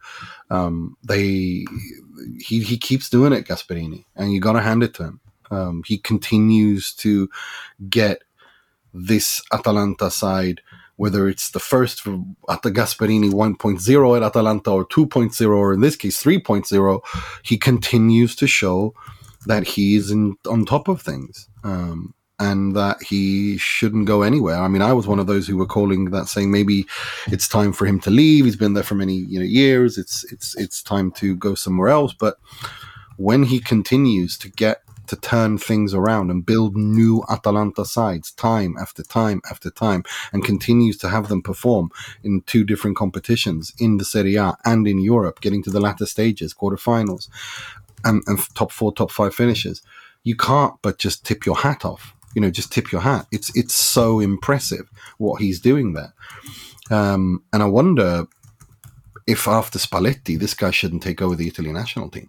He keeps doing it, Gasperini, and you got to hand it to him. He continues to get this Atalanta side, whether it's the first at the Gasperini 1.0 at Atalanta or 2.0, or in this case 3.0, he continues to show that he's on top of things, and that he shouldn't go anywhere. I mean, I was one of those who were calling that, saying maybe it's time for him to leave. He's been there for many years. It's time to go somewhere else. But when he continues to turn things around and build new Atalanta sides time after time after time, and continues to have them perform in 2 different competitions, in the Serie A and in Europe, getting to the latter stages, quarterfinals, and top 4, top 5 finishes, you can't but just tip your hat off. Just tip your hat. It's so impressive what he's doing there. And I wonder if after Spalletti, this guy shouldn't take over the Italy national team,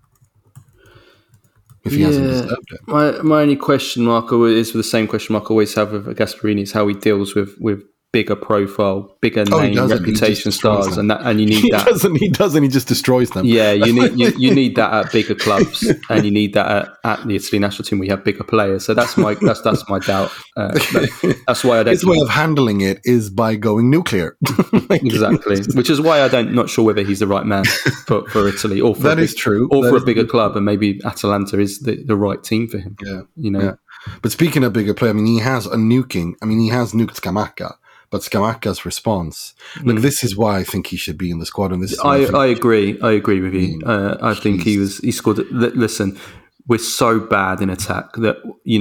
if he hasn't deserved it. My only question mark is the same question mark I always have with Gasperini, is how he deals with bigger profile, bigger name, reputation stars, and you need that. He doesn't. He just destroys them. Yeah, you need that at bigger clubs, and you need that at the Italy national team. We have bigger players, so that's my doubt. That's why I don't. His way of handling it is by going nuclear. Exactly, which is why I'm not sure whether he's the right man for Italy, or for true, or for a bigger club, and maybe Atalanta is the right team for him. Yeah, Yeah. But speaking of bigger player, I mean, he has nuking Scamacca. But Scamacca's response, look, this is why I think he should be in the squad. And this is I agree. I agree with you. I think he scored. Listen, we're so bad in attack that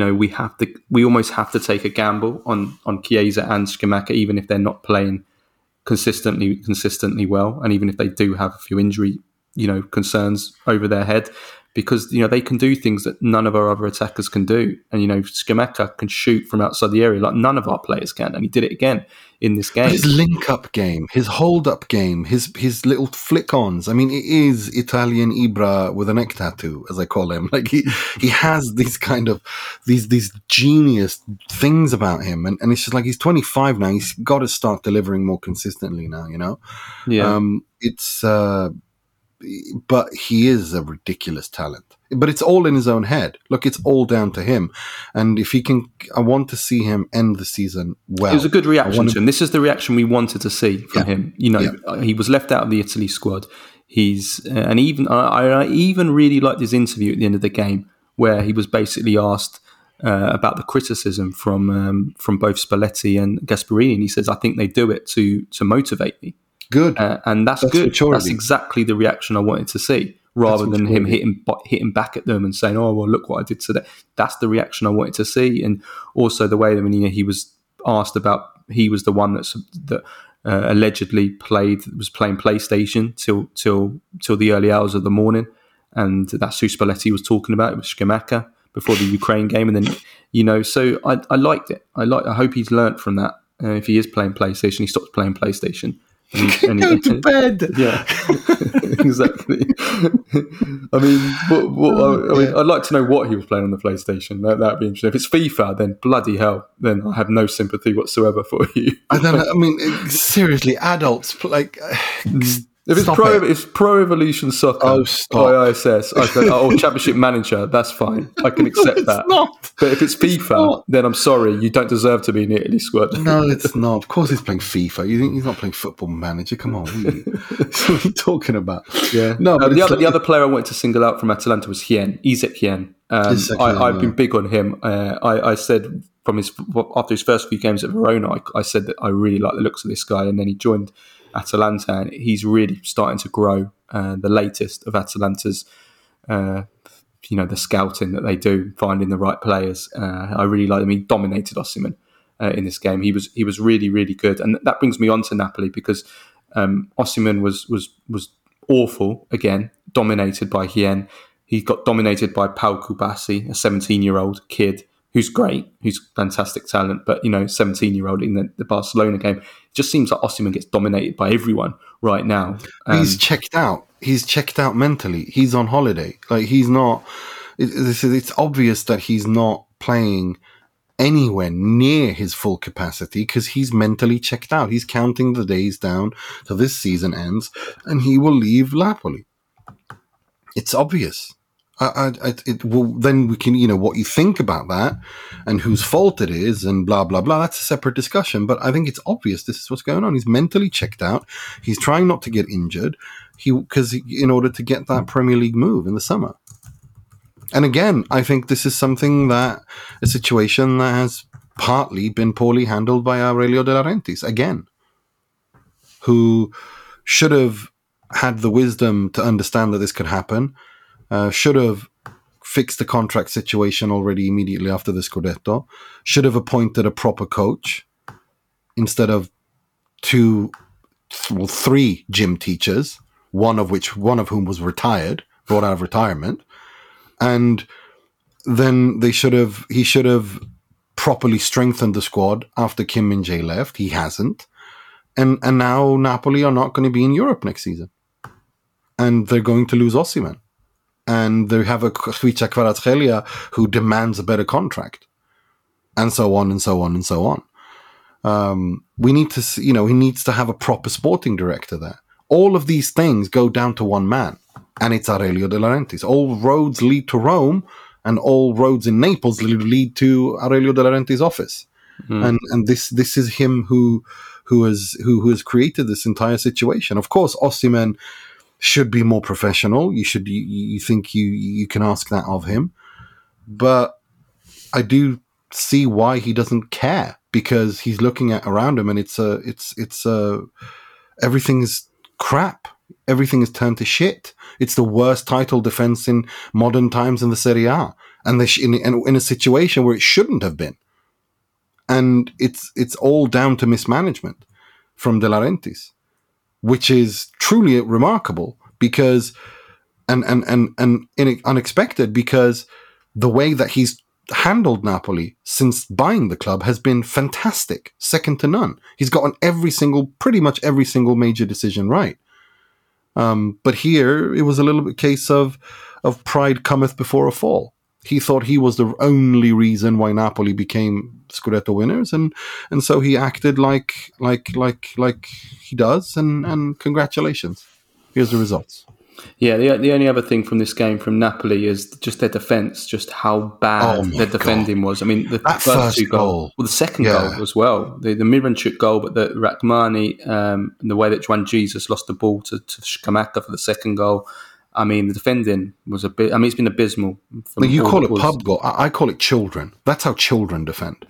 we almost have to take a gamble on Chiesa and Scamacca, even if they're not playing consistently well, and even if they do have a few injury concerns over their head, because they can do things that none of our other attackers can do. And Scamacca can shoot from outside the area like none of our players can, and he did it again in this game. His link-up game, his hold-up game, his little flick-ons. I mean, it is Italian Ibra with a neck tattoo, as I call him. Like he has these kind of these genius things about him, and it's just like, he's 25 now. He's got to start delivering more consistently now. Yeah. But he is a ridiculous talent. But it's all in his own head. Look, it's all down to him. And if he can, I want to see him end the season well. It was a good reaction to him. This is the reaction we wanted to see from him. He was left out of the Italy squad. I even really liked his interview at the end of the game, where he was basically asked about the criticism from both Spalletti and Gasperini, and he says, "I think they do it to motivate me." Good, and that's good. Maturity. That's exactly the reaction I wanted to see, rather than him hitting back at them and saying, "Oh, well, look what I did today." That's the reaction I wanted to see, and also the way that he was asked about, he was the one that allegedly was playing PlayStation till the early hours of the morning, and that's who Spalletti was talking about. It was Scamacca before the Ukraine game, and then so I liked it. I hope he's learnt from that. If he is playing PlayStation, he stops playing PlayStation. Go to bed. Yeah, exactly. I mean, I'd like to know what he was playing on the PlayStation. That'd be interesting. If it's FIFA, then bloody hell, then I have no sympathy whatsoever for you. I don't know. I mean, seriously, adults like. If it's Pro Evolution Soccer, ISS, or Championship Manager, that's fine. I can accept that. Not. But if it's FIFA, then I'm sorry, you don't deserve to be in the Italy squad. No, it's not. Of course he's playing FIFA. You think he's not playing Football Manager? Come on. What are you talking about? Yeah. No, but the other player I wanted to single out from Atalanta was Isaac Hien. I've been big on him. I said after his first few games at Verona, I said that I really like the looks of this guy, and then he joined Atalanta, and he's really starting to grow. The latest of Atalanta's, the scouting that they do, finding the right players. I really like him. He dominated Osimhen in this game. He was really, really good, and that brings me on to Napoli because Osimhen was awful again, dominated by Hien. He got dominated by Pau Kubasi, a 17-year-old kid who's great, who's fantastic talent, but 17-year-old in the Barcelona game. It just seems like Osimhen gets dominated by everyone right now. He's checked out. He's checked out mentally. He's on holiday. Like he's not. It's obvious that he's not playing anywhere near his full capacity because he's mentally checked out. He's counting the days down till this season ends, and he will leave Napoli. It's obvious. Then we can, what you think about that and whose fault it is and blah, blah, blah. That's a separate discussion. But I think it's obvious this is what's going on. He's mentally checked out. He's trying not to get injured in order to get that Premier League move in the summer. And again, I think this is a situation that has partly been poorly handled by Aurelio De Laurentiis, again, who should have had the wisdom to understand that this could happen. Should have fixed the contract situation already immediately after the Scudetto. Should have appointed a proper coach instead of 3 gym teachers, one of whom was brought out of retirement. And then he should have properly strengthened the squad after Kim Min-jae left. He hasn't. And now Napoli are not going to be in Europe next season. And they're going to lose Osimhen. And they have a Khvicha Kvaratskhelia who demands a better contract, and so on and so on and so on. We need to, he needs to have a proper sporting director there. All of these things go down to one man, and it's Aurelio De Laurentiis. All roads lead to Rome, and all roads in Naples lead to Aurelio De Laurentiis' office. And this is him who has created this entire situation. Of course, Osimhen should be more professional. You think you can ask that of him, but I do see why he doesn't care, because he's looking at around him and it's everything is crap. Everything is turned to shit. It's the worst title defense in modern times in the Serie A, and in a situation where it shouldn't have been. And it's all down to mismanagement from De Laurentiis, which is truly remarkable because and unexpected, because the way that he's handled Napoli since buying the club has been fantastic, second to none. He's gotten pretty much every single major decision right. But here it was a little bit case of pride cometh before a fall. He thought he was the only reason why Napoli became Scudetto winners, and so he acted like he does. And congratulations, here's the results. Yeah, the only other thing from this game from Napoli is just their defence, just how bad their defending was. I mean, the first two goals, the second goal as well, the Miranchuk goal, but the Rachmani, and the way that Juan Jesus lost the ball to Scamacca for the second goal. I mean, the defending was it's been abysmal. You call it pub goal. I call it children. That's how children defend.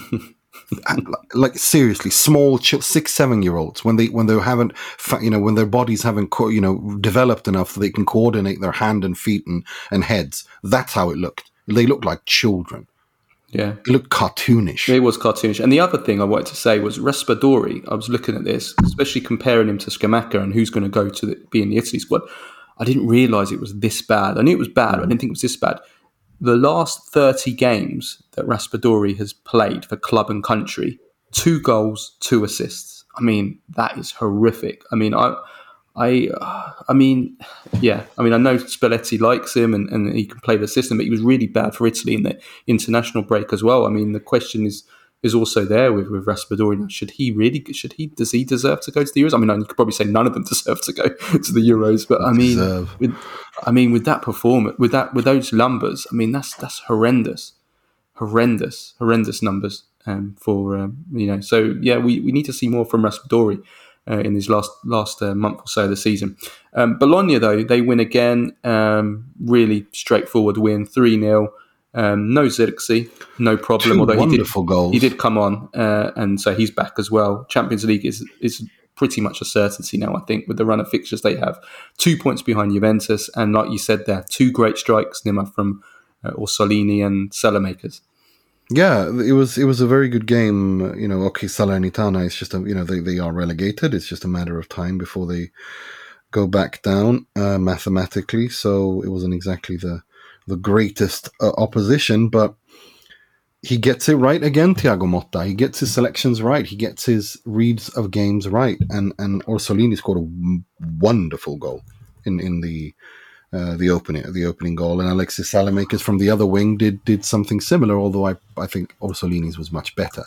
Like seriously, small 6-7-year-olds when they haven't, when their bodies haven't, developed enough that they can coordinate their hand and feet and heads. That's how it looked. They looked like children. Yeah. It looked cartoonish. It was cartoonish. And the other thing I wanted to say was Raspadori. I was looking at this, especially comparing him to Scamacca and who's going to go to be in the Italy squad. I didn't realise it was this bad. I knew it was bad, but I didn't think it was this bad. The last 30 games that Raspadori has played for club and country, 2 goals, 2 assists. I mean, that is horrific. I mean, I mean, yeah. I mean, I know Spalletti likes him and he can play the system, but he was really bad for Italy in the international break as well. I mean, the question is also there with Raspadori. Does he deserve to go to the Euros? I mean, you could probably say none of them deserve to go to the Euros, but I mean, with that performance, with those numbers, I mean, that's horrendous numbers for. So yeah, we need to see more from Raspadori in his last month or so of the season. Bologna, though, they win again. Really straightforward win, 3-0. No Zirkzee, no problem. 2 although wonderful goals. He did come on, and so he's back as well. Champions League is pretty much a certainty now, I think, with the run of fixtures they have. 2 points behind Juventus, and like you said there, 2 great strikes, Nima, from Orsolini and Salamakers. Yeah, it was a very good game. Okay, Salernitana is just they are relegated. It's just a matter of time before they go back down mathematically. So it wasn't exactly the greatest opposition, but he gets it right again, Thiago Motta. He gets his selections right. He gets his reads of games right, and Orsolini scored a wonderful goal in the opening goal, and Alexis Salamakers from the other wing did something similar, although I think Orsolini's was much better.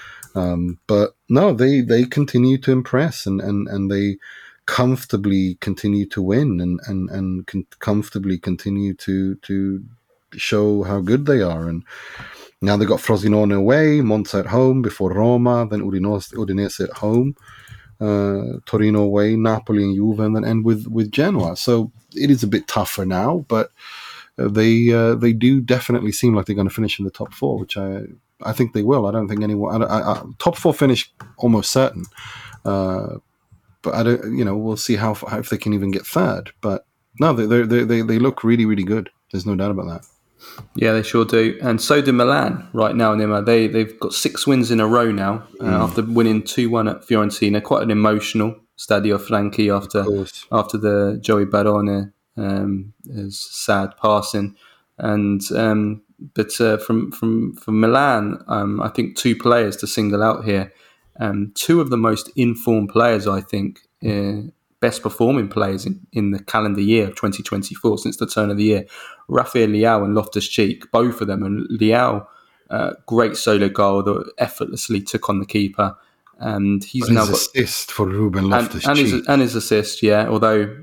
But no, they continue to impress, and they comfortably continue to win, and comfortably continue to show how good they are. And now they got Frosinone away, Monza at home before Roma, then Udinese at home, Torino away, Napoli and Juve, and then end with Genoa. So it is a bit tougher now, but they do definitely seem like they're going to finish in the top 4, which I think they will. I don't think anyone top 4 finish almost certain, but I don't. We'll see how if they can even get third. But no, they look really, really good. There's no doubt about that. Yeah, they sure do. And so do Milan right now, Nima. They've got 6 wins in a row now after winning 2-1 at Fiorentina. Quite an emotional Stadio Franchi after the Joey Barone sad passing. And but from Milan, I think 2 players to single out here. 2 of the most informed players, I think, best performing players in the calendar year of 2024 since the turn of the year. Rafael Leao and Loftus-Cheek, both of them. And Leao, great solo goal that effortlessly took on the keeper. And he's now got assist for Ruben Loftus-Cheek. And his assist, yeah. Although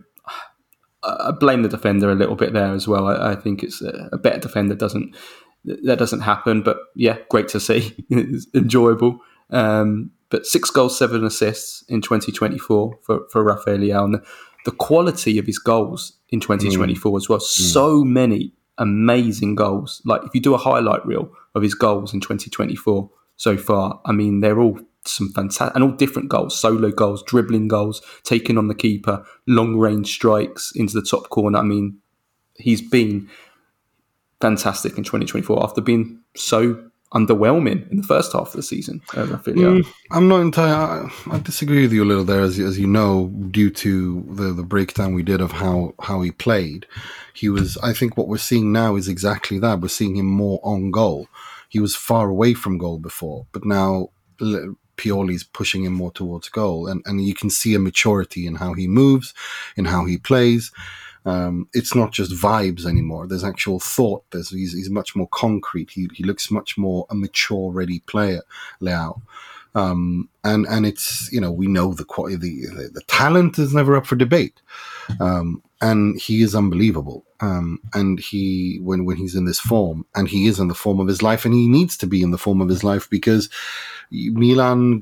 I blame the defender a little bit there as well. I think it's a better defender that doesn't happen. But yeah, great to see. It's enjoyable. But 6 goals, 7 assists in 2024 for Rafael Leao. And the quality of his goals in 2024 as well. So many amazing goals. Like if you do a highlight reel of his goals in 2024 so far, I mean, they're all some fantastic, and all different goals, solo goals, dribbling goals, taking on the keeper, long range strikes into the top corner. I mean, he's been fantastic in 2024 after being so underwhelming in the first half of the season. I'm not entirely. I disagree with you a little there, as you know, due to the breakdown we did of how he played. He was. I think what we're seeing now is exactly that. We're seeing him more on goal. He was far away from goal before, but now Pioli's pushing him more towards goal, and you can see a maturity in how he moves, in how he plays. It's not just vibes anymore. There's actual thought. He's much more concrete. He looks much more a mature, ready player, Leao. And it's, we know the quality, the talent is never up for debate. And he is unbelievable. And he, when he's in this form, and he is in the form of his life, and he needs to be in the form of his life, because Milan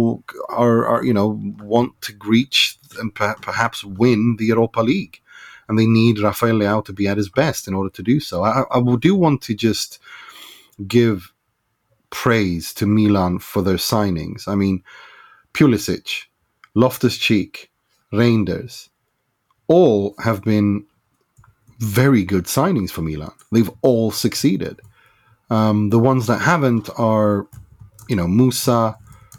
want to reach and perhaps win the Europa League. And they need Rafael Leao to be at his best in order to do so. I do want to just give praise to Milan for their signings. I mean, Pulisic, Loftus-Cheek, Reinders, all have been very good signings for Milan. They've all succeeded. The ones that haven't are, Musa,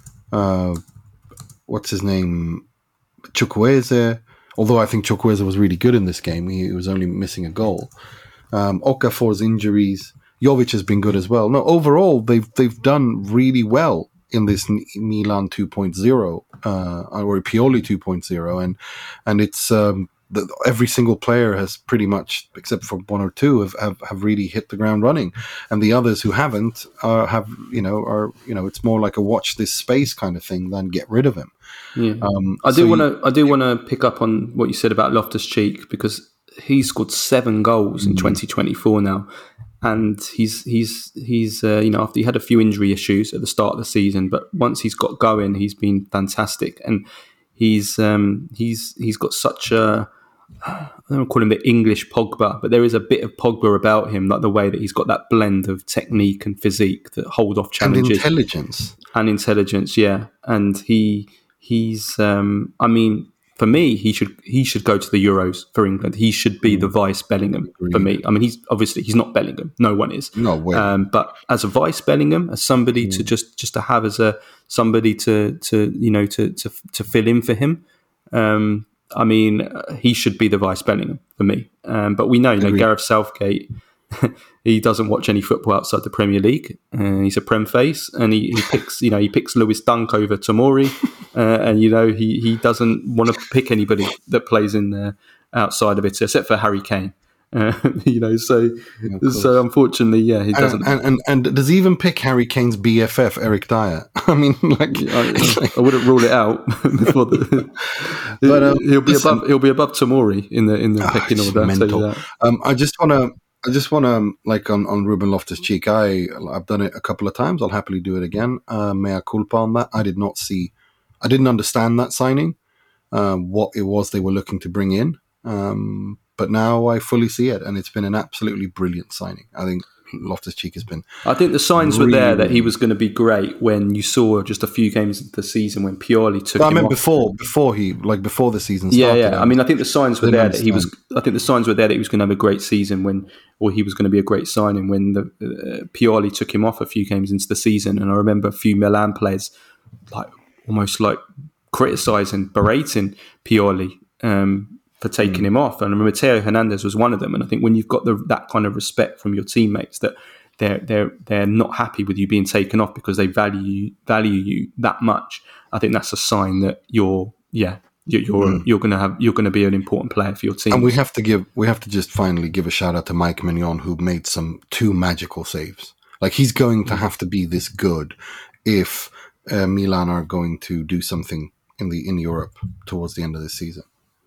what's his name, Chukwueze. Although I think Chukwueze was really good in this game, he was only missing a goal. Okafor's injuries. Jovic has been good as well. No, overall they've done really well in this Milan 2.0 or Pioli 2.0, and it's every single player has pretty much, except for one or two, have really hit the ground running, and the others who haven't are it's more like a watch this space kind of thing than get rid of him. Yeah. I do want to pick up on what you said about Loftus-Cheek, because he's scored 7 goals in 2024 now, and he's after he had a few injury issues at the start of the season, but once he's got going, he's been fantastic, and he's got such a, I don't want to call him the English Pogba, but there is a bit of Pogba about him, like the way that he's got that blend of technique and physique that hold off challenges and intelligence, yeah. And he's I mean, for me, he should go to the Euros for England. He should be the vice Bellingham for me. I mean, he's not Bellingham. No one is. No way. But as a vice Bellingham, as somebody to just to have as somebody to fill in for him. I mean, he should be the vice Bellingham for me. But we know, Gareth Southgate, he doesn't watch any football outside the Premier League. He's a Prem face, and he picks Lewis Dunk over Tomori, and he doesn't want to pick anybody that plays in there outside of it, except for Harry Kane. So unfortunately, yeah, he doesn't. And does he even pick Harry Kane's BFF, Eric Dyer? I mean, I wouldn't rule it out. Before but he'll be above Tomori in the pecking order. Mental. I just want to like on Ruben Loftus-Cheek. I've done it a couple of times. I'll happily do it again. Mea culpa on that. I didn't understand that signing, what it was they were looking to bring in. But now I fully see it, and it's been an absolutely brilliant signing. I think Loftus-Cheek has been. I think the signs were there that he was going to be great when you saw just a few games of the season when Pioli took him off. before the season started. Yeah. I mean, I think the signs were there that he was. I think the signs were there that he was going to have a great season or he was going to be a great signing when the Pioli took him off a few games into the season. And I remember a few Milan players almost criticising, berating Pioli. For taking him off, and Matteo Hernandez was one of them. And I think when you've got that kind of respect from your teammates, that they're not happy with you being taken off because they value you that much, I think that's a sign that you're going to be an important player for your team. And we have to just finally give a shout out to Mike Mignon, who made 2 magical saves. Like, he's going to have to be this good if Milan are going to do something in Europe towards the end of this season.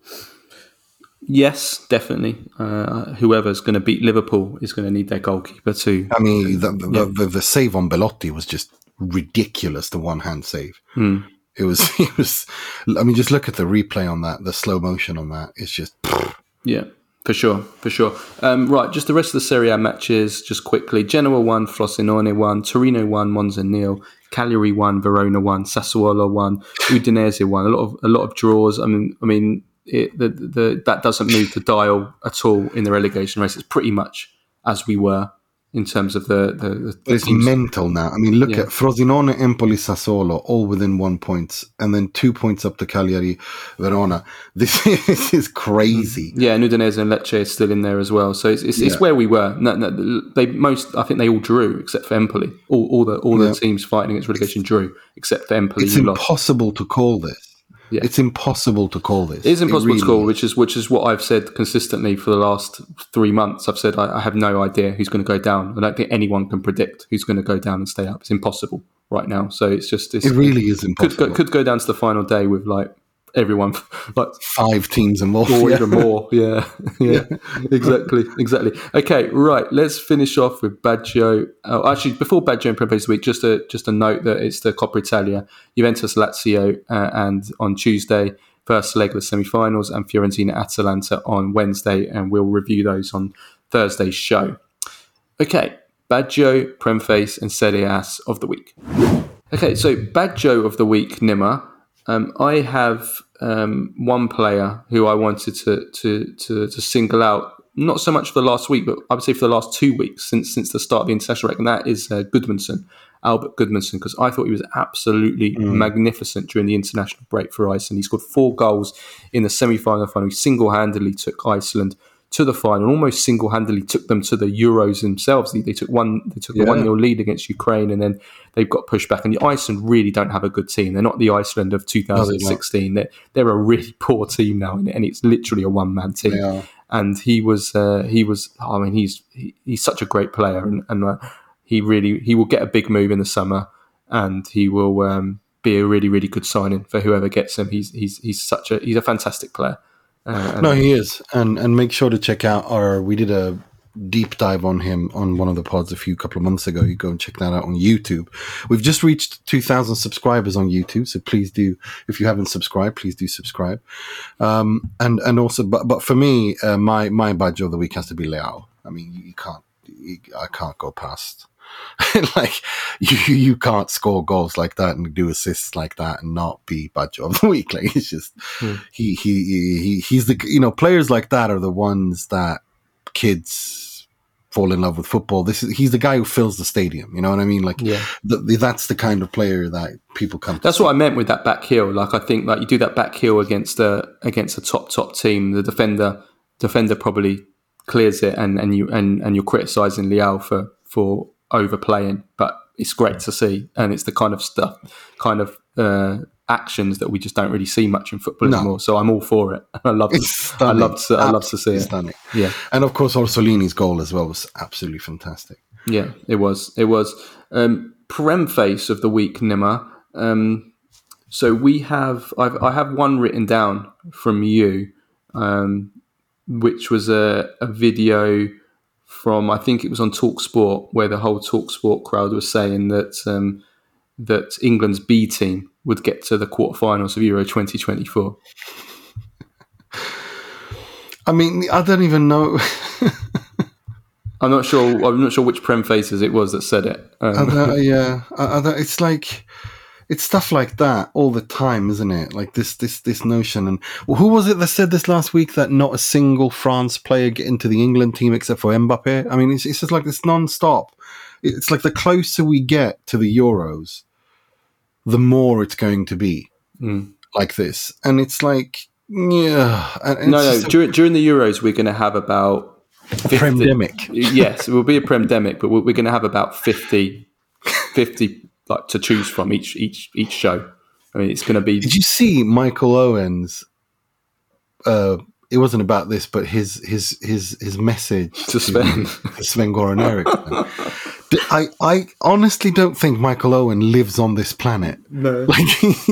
Yes, definitely. Whoever's going to beat Liverpool is going to need their goalkeeper too. I mean, the save on Belotti was just ridiculous. The one-hand save. It was. I mean, just look at the replay on that. The slow motion on that. It's just. Yeah, for sure. Right, just the rest of the Serie A matches, just quickly. Genoa won, Frosinone won, Torino won, Monza 0, Cagliari won, Verona won, Sassuolo won, Udinese won. A lot of draws. I mean. That doesn't move the dial at all in the relegation race. It's pretty much as we were in terms of the it's teams. Mental now. I mean, look at Frosinone, Empoli, Sassuolo, all within 1 point, and then 2 points up to Cagliari, Verona. This is crazy. Yeah, and Udinese and Lecce is still in there as well. So it's where we were. I think they all drew except for Empoli. All the teams fighting against relegation drew except for Empoli. It's impossible to call this. Yeah. It's impossible to call this. It is impossible to call, which is what I've said consistently for the last 3 months. I've said I have no idea who's going to go down. I don't think anyone can predict who's going to go down and stay up. It's impossible right now. So it really is impossible. Could go down to the final day with everyone 5 teams and more, or even more. Yeah. exactly. Okay, right. Let's finish off with Baggio. Actually, before Baggio and Prem this week, just a note that it's the Coppa Italia, Juventus Lazio, and on Tuesday, first leg of the semi-finals, and Fiorentina Atalanta on Wednesday, and we'll review those on Thursday's show. Okay, Baggio, Premface, and Serie A of the week. Okay, so Baggio of the week, Nima. I have one player who I wanted to single out, not so much for the last week, but I would say for the last 2 weeks since the start of the international break, and that is Gudmundsson, Albert Gudmundsson, because I thought he was absolutely magnificent during the international break for Iceland. He scored 4 goals in the semi-final. He single-handedly took Iceland to the final, almost single-handedly took them to the Euros themselves. They took a 1-0 lead against Ukraine, and then they got pushed back. And the Iceland really don't have a good team. They're not the Iceland of 2016. They're a really poor team now, and it's literally a one-man team. Yeah. And he was. I mean, he's such a great player, and he will get a big move in the summer, and he will be a really, really good signing for whoever gets him. He's a fantastic player. No, he is, and make sure to check out we did a deep dive on him on one of the pods a couple of months ago. You go and check that out on YouTube. We've just reached 2,000 subscribers on YouTube, so please do, if you haven't subscribed, please do subscribe. And also, but for me, my badge of the week has to be Leao. I mean, I can't go past. Like you can't score goals like that and do assists like that and not be badge of the week. Like it's just he's the players like that are the ones that kids fall in love with football. He's the guy who fills the stadium. You know what I mean? Like that's the kind of player that people come. That's what I meant with that back heel. Like I think like you do that back heel against a top team, the defender probably clears it, and you're criticising Leao for overplaying, but it's great to see, and it's the kind of actions that we just don't really see much in football anymore. So I'm all for it. I love to see it. Stunning. Yeah, and of course Orsolini's goal as well was absolutely fantastic. Yeah, it was. Prem face of the week, Nima. So I have one written down from you, which was a video from, I think it was on TalkSport, where the whole TalkSport crowd was saying that England's B team would get to the quarterfinals of Euro 2024. I mean, I don't even know. I'm not sure which Prem faces it was that said it. It's like, it's stuff like that all the time, isn't it? Like this notion. And who was it that said this last week, that not a single France player get into the England team except for Mbappe? I mean, it's just like this non-stop. It's like the closer we get to the Euros, the more it's going to be like this. And it's like, yeah. During the Euros, we're going to have about 50, a premdemic. Yes, it will be a premdemic, but we're going to have about 50 like to choose from each show. I mean, it's going to be. Did you see Michael Owen's? It wasn't about this, but his message to Sven Goran Eriksson. I honestly don't think Michael Owen lives on this planet. No, like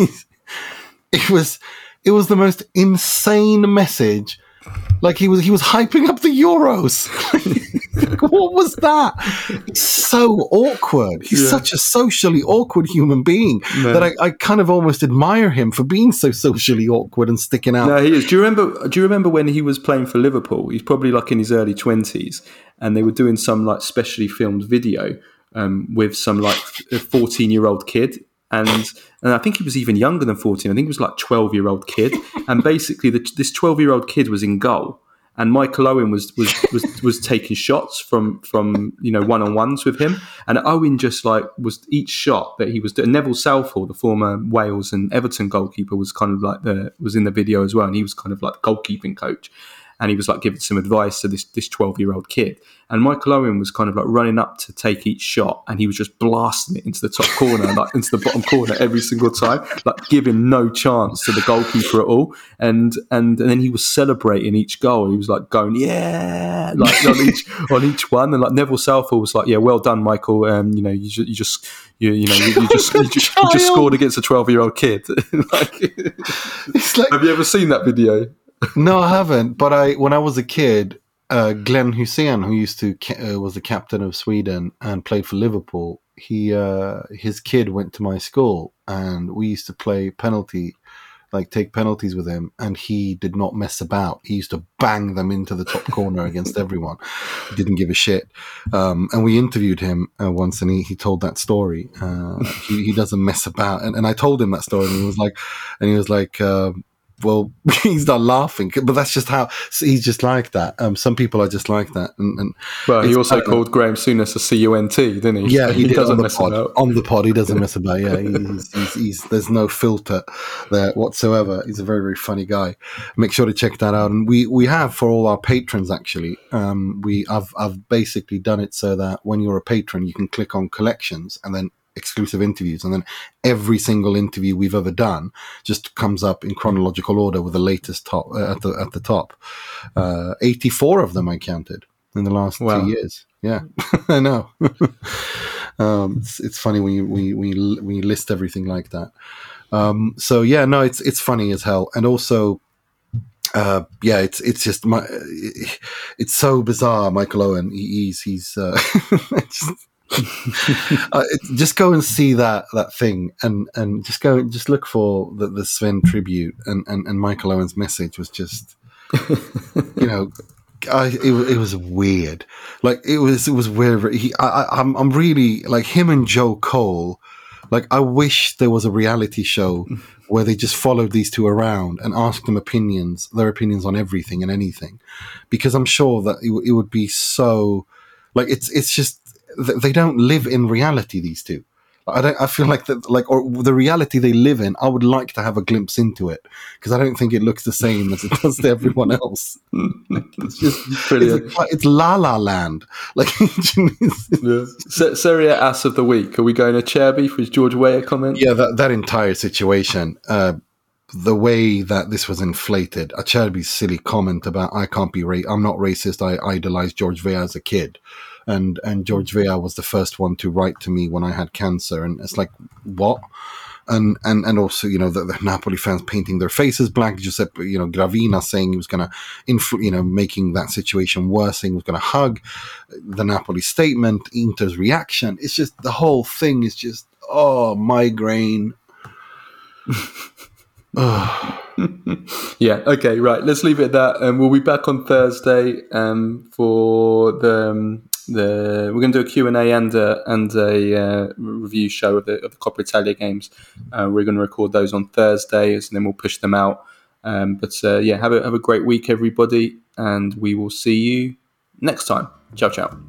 it was the most insane message. Like he was hyping up the Euros. What was that? It's so awkward. He's such a socially awkward human being that I kind of almost admire him for being so socially awkward and sticking out. No, he is. Do you remember when he was playing for Liverpool? He's probably like in his early 20s, and they were doing some like specially filmed video with some like 14-year-old kid. And I think he was even younger than 14. I think he was like 12-year-old kid. And basically, this 12-year-old kid was in goal, and Michael Owen was taking shots from one-on-ones with him. And Owen just like was each shot that he was doing. Neville Southall, the former Wales and Everton goalkeeper, was kind of like was in the video as well, and he was kind of like goalkeeping coach. And he was like giving some advice to this 12-year-old kid. And Michael Owen was kind of like running up to take each shot, and he was just blasting it into the top corner, like into the bottom corner every single time, like giving no chance to the goalkeeper at all. And then he was celebrating each goal. He was like going, yeah, like on each one. And like Neville Southall was like, yeah, well done, Michael. You just scored against a 12-year-old kid. It's like, have you ever seen that video? No, I haven't. But when I was a kid, Glenn Hussein, who used to was the captain of Sweden and played for Liverpool, his kid went to my school, and we used to play take penalties with him, and he did not mess about. He used to bang them into the top corner against everyone. He didn't give a shit. And we interviewed him once, and he told that story. He doesn't mess about. And I told him that story, and he was like, well, he's not laughing, but that's just how he's just like that. Some people are just like that, and well, he also called Graham Souness a CUNT, didn't he? Yeah, he did doesn't on the mess pod. about. On the pod, he doesn't mess about. Yeah, he's there's no filter there whatsoever. He's a very, very funny guy. Make sure to check that out. And we have for all our patrons actually. I've basically done it so that when you're a patron, you can click on collections and then exclusive interviews, and then every single interview we've ever done just comes up in chronological order with the latest top at the top. 84 of them I counted in the last 2 years. Yeah, I know. It's funny when you list everything like that. So yeah, no, it's funny as hell, and also, it's just it's so bizarre. Michael Owen, he's just go and see that thing, and just look for the Sven tribute, and Michael Owen's message was just, it was weird. Like it was weird. I'm really like him and Joe Cole. Like I wish there was a reality show where they just followed these two around and asked them their opinions on everything and anything, because I'm sure that it would be so. Like it's just they don't live in reality. These two. I feel like that, like, or the reality they live in, I would like to have a glimpse into it, because I don't think it looks the same as it does to everyone else. It's just brilliant. It's La La Land. Like, Serie A ass of the week. Are we going to Cherby for his George Weah comment? Yeah, that entire situation, the way that this was inflated. Acerbi's silly comment about I'm not racist. I idolized George Weah as a kid. And George Weah was the first one to write to me when I had cancer, and it's like, what? And also, the Napoli fans painting their faces black. Giuseppe, Gravina saying he was going to, making that situation worse, saying he was going to hug. The Napoli statement, Inter's reaction. It's just, the whole thing is just, migraine. Yeah. Okay. Right. Let's leave it at that. We'll be back on Thursday for we're going to do a Q&A and a review show of the Coppa Italia games. We're going to record those on Thursdays, and then we'll push them out. But have a great week, everybody, and we will see you next time. Ciao, ciao.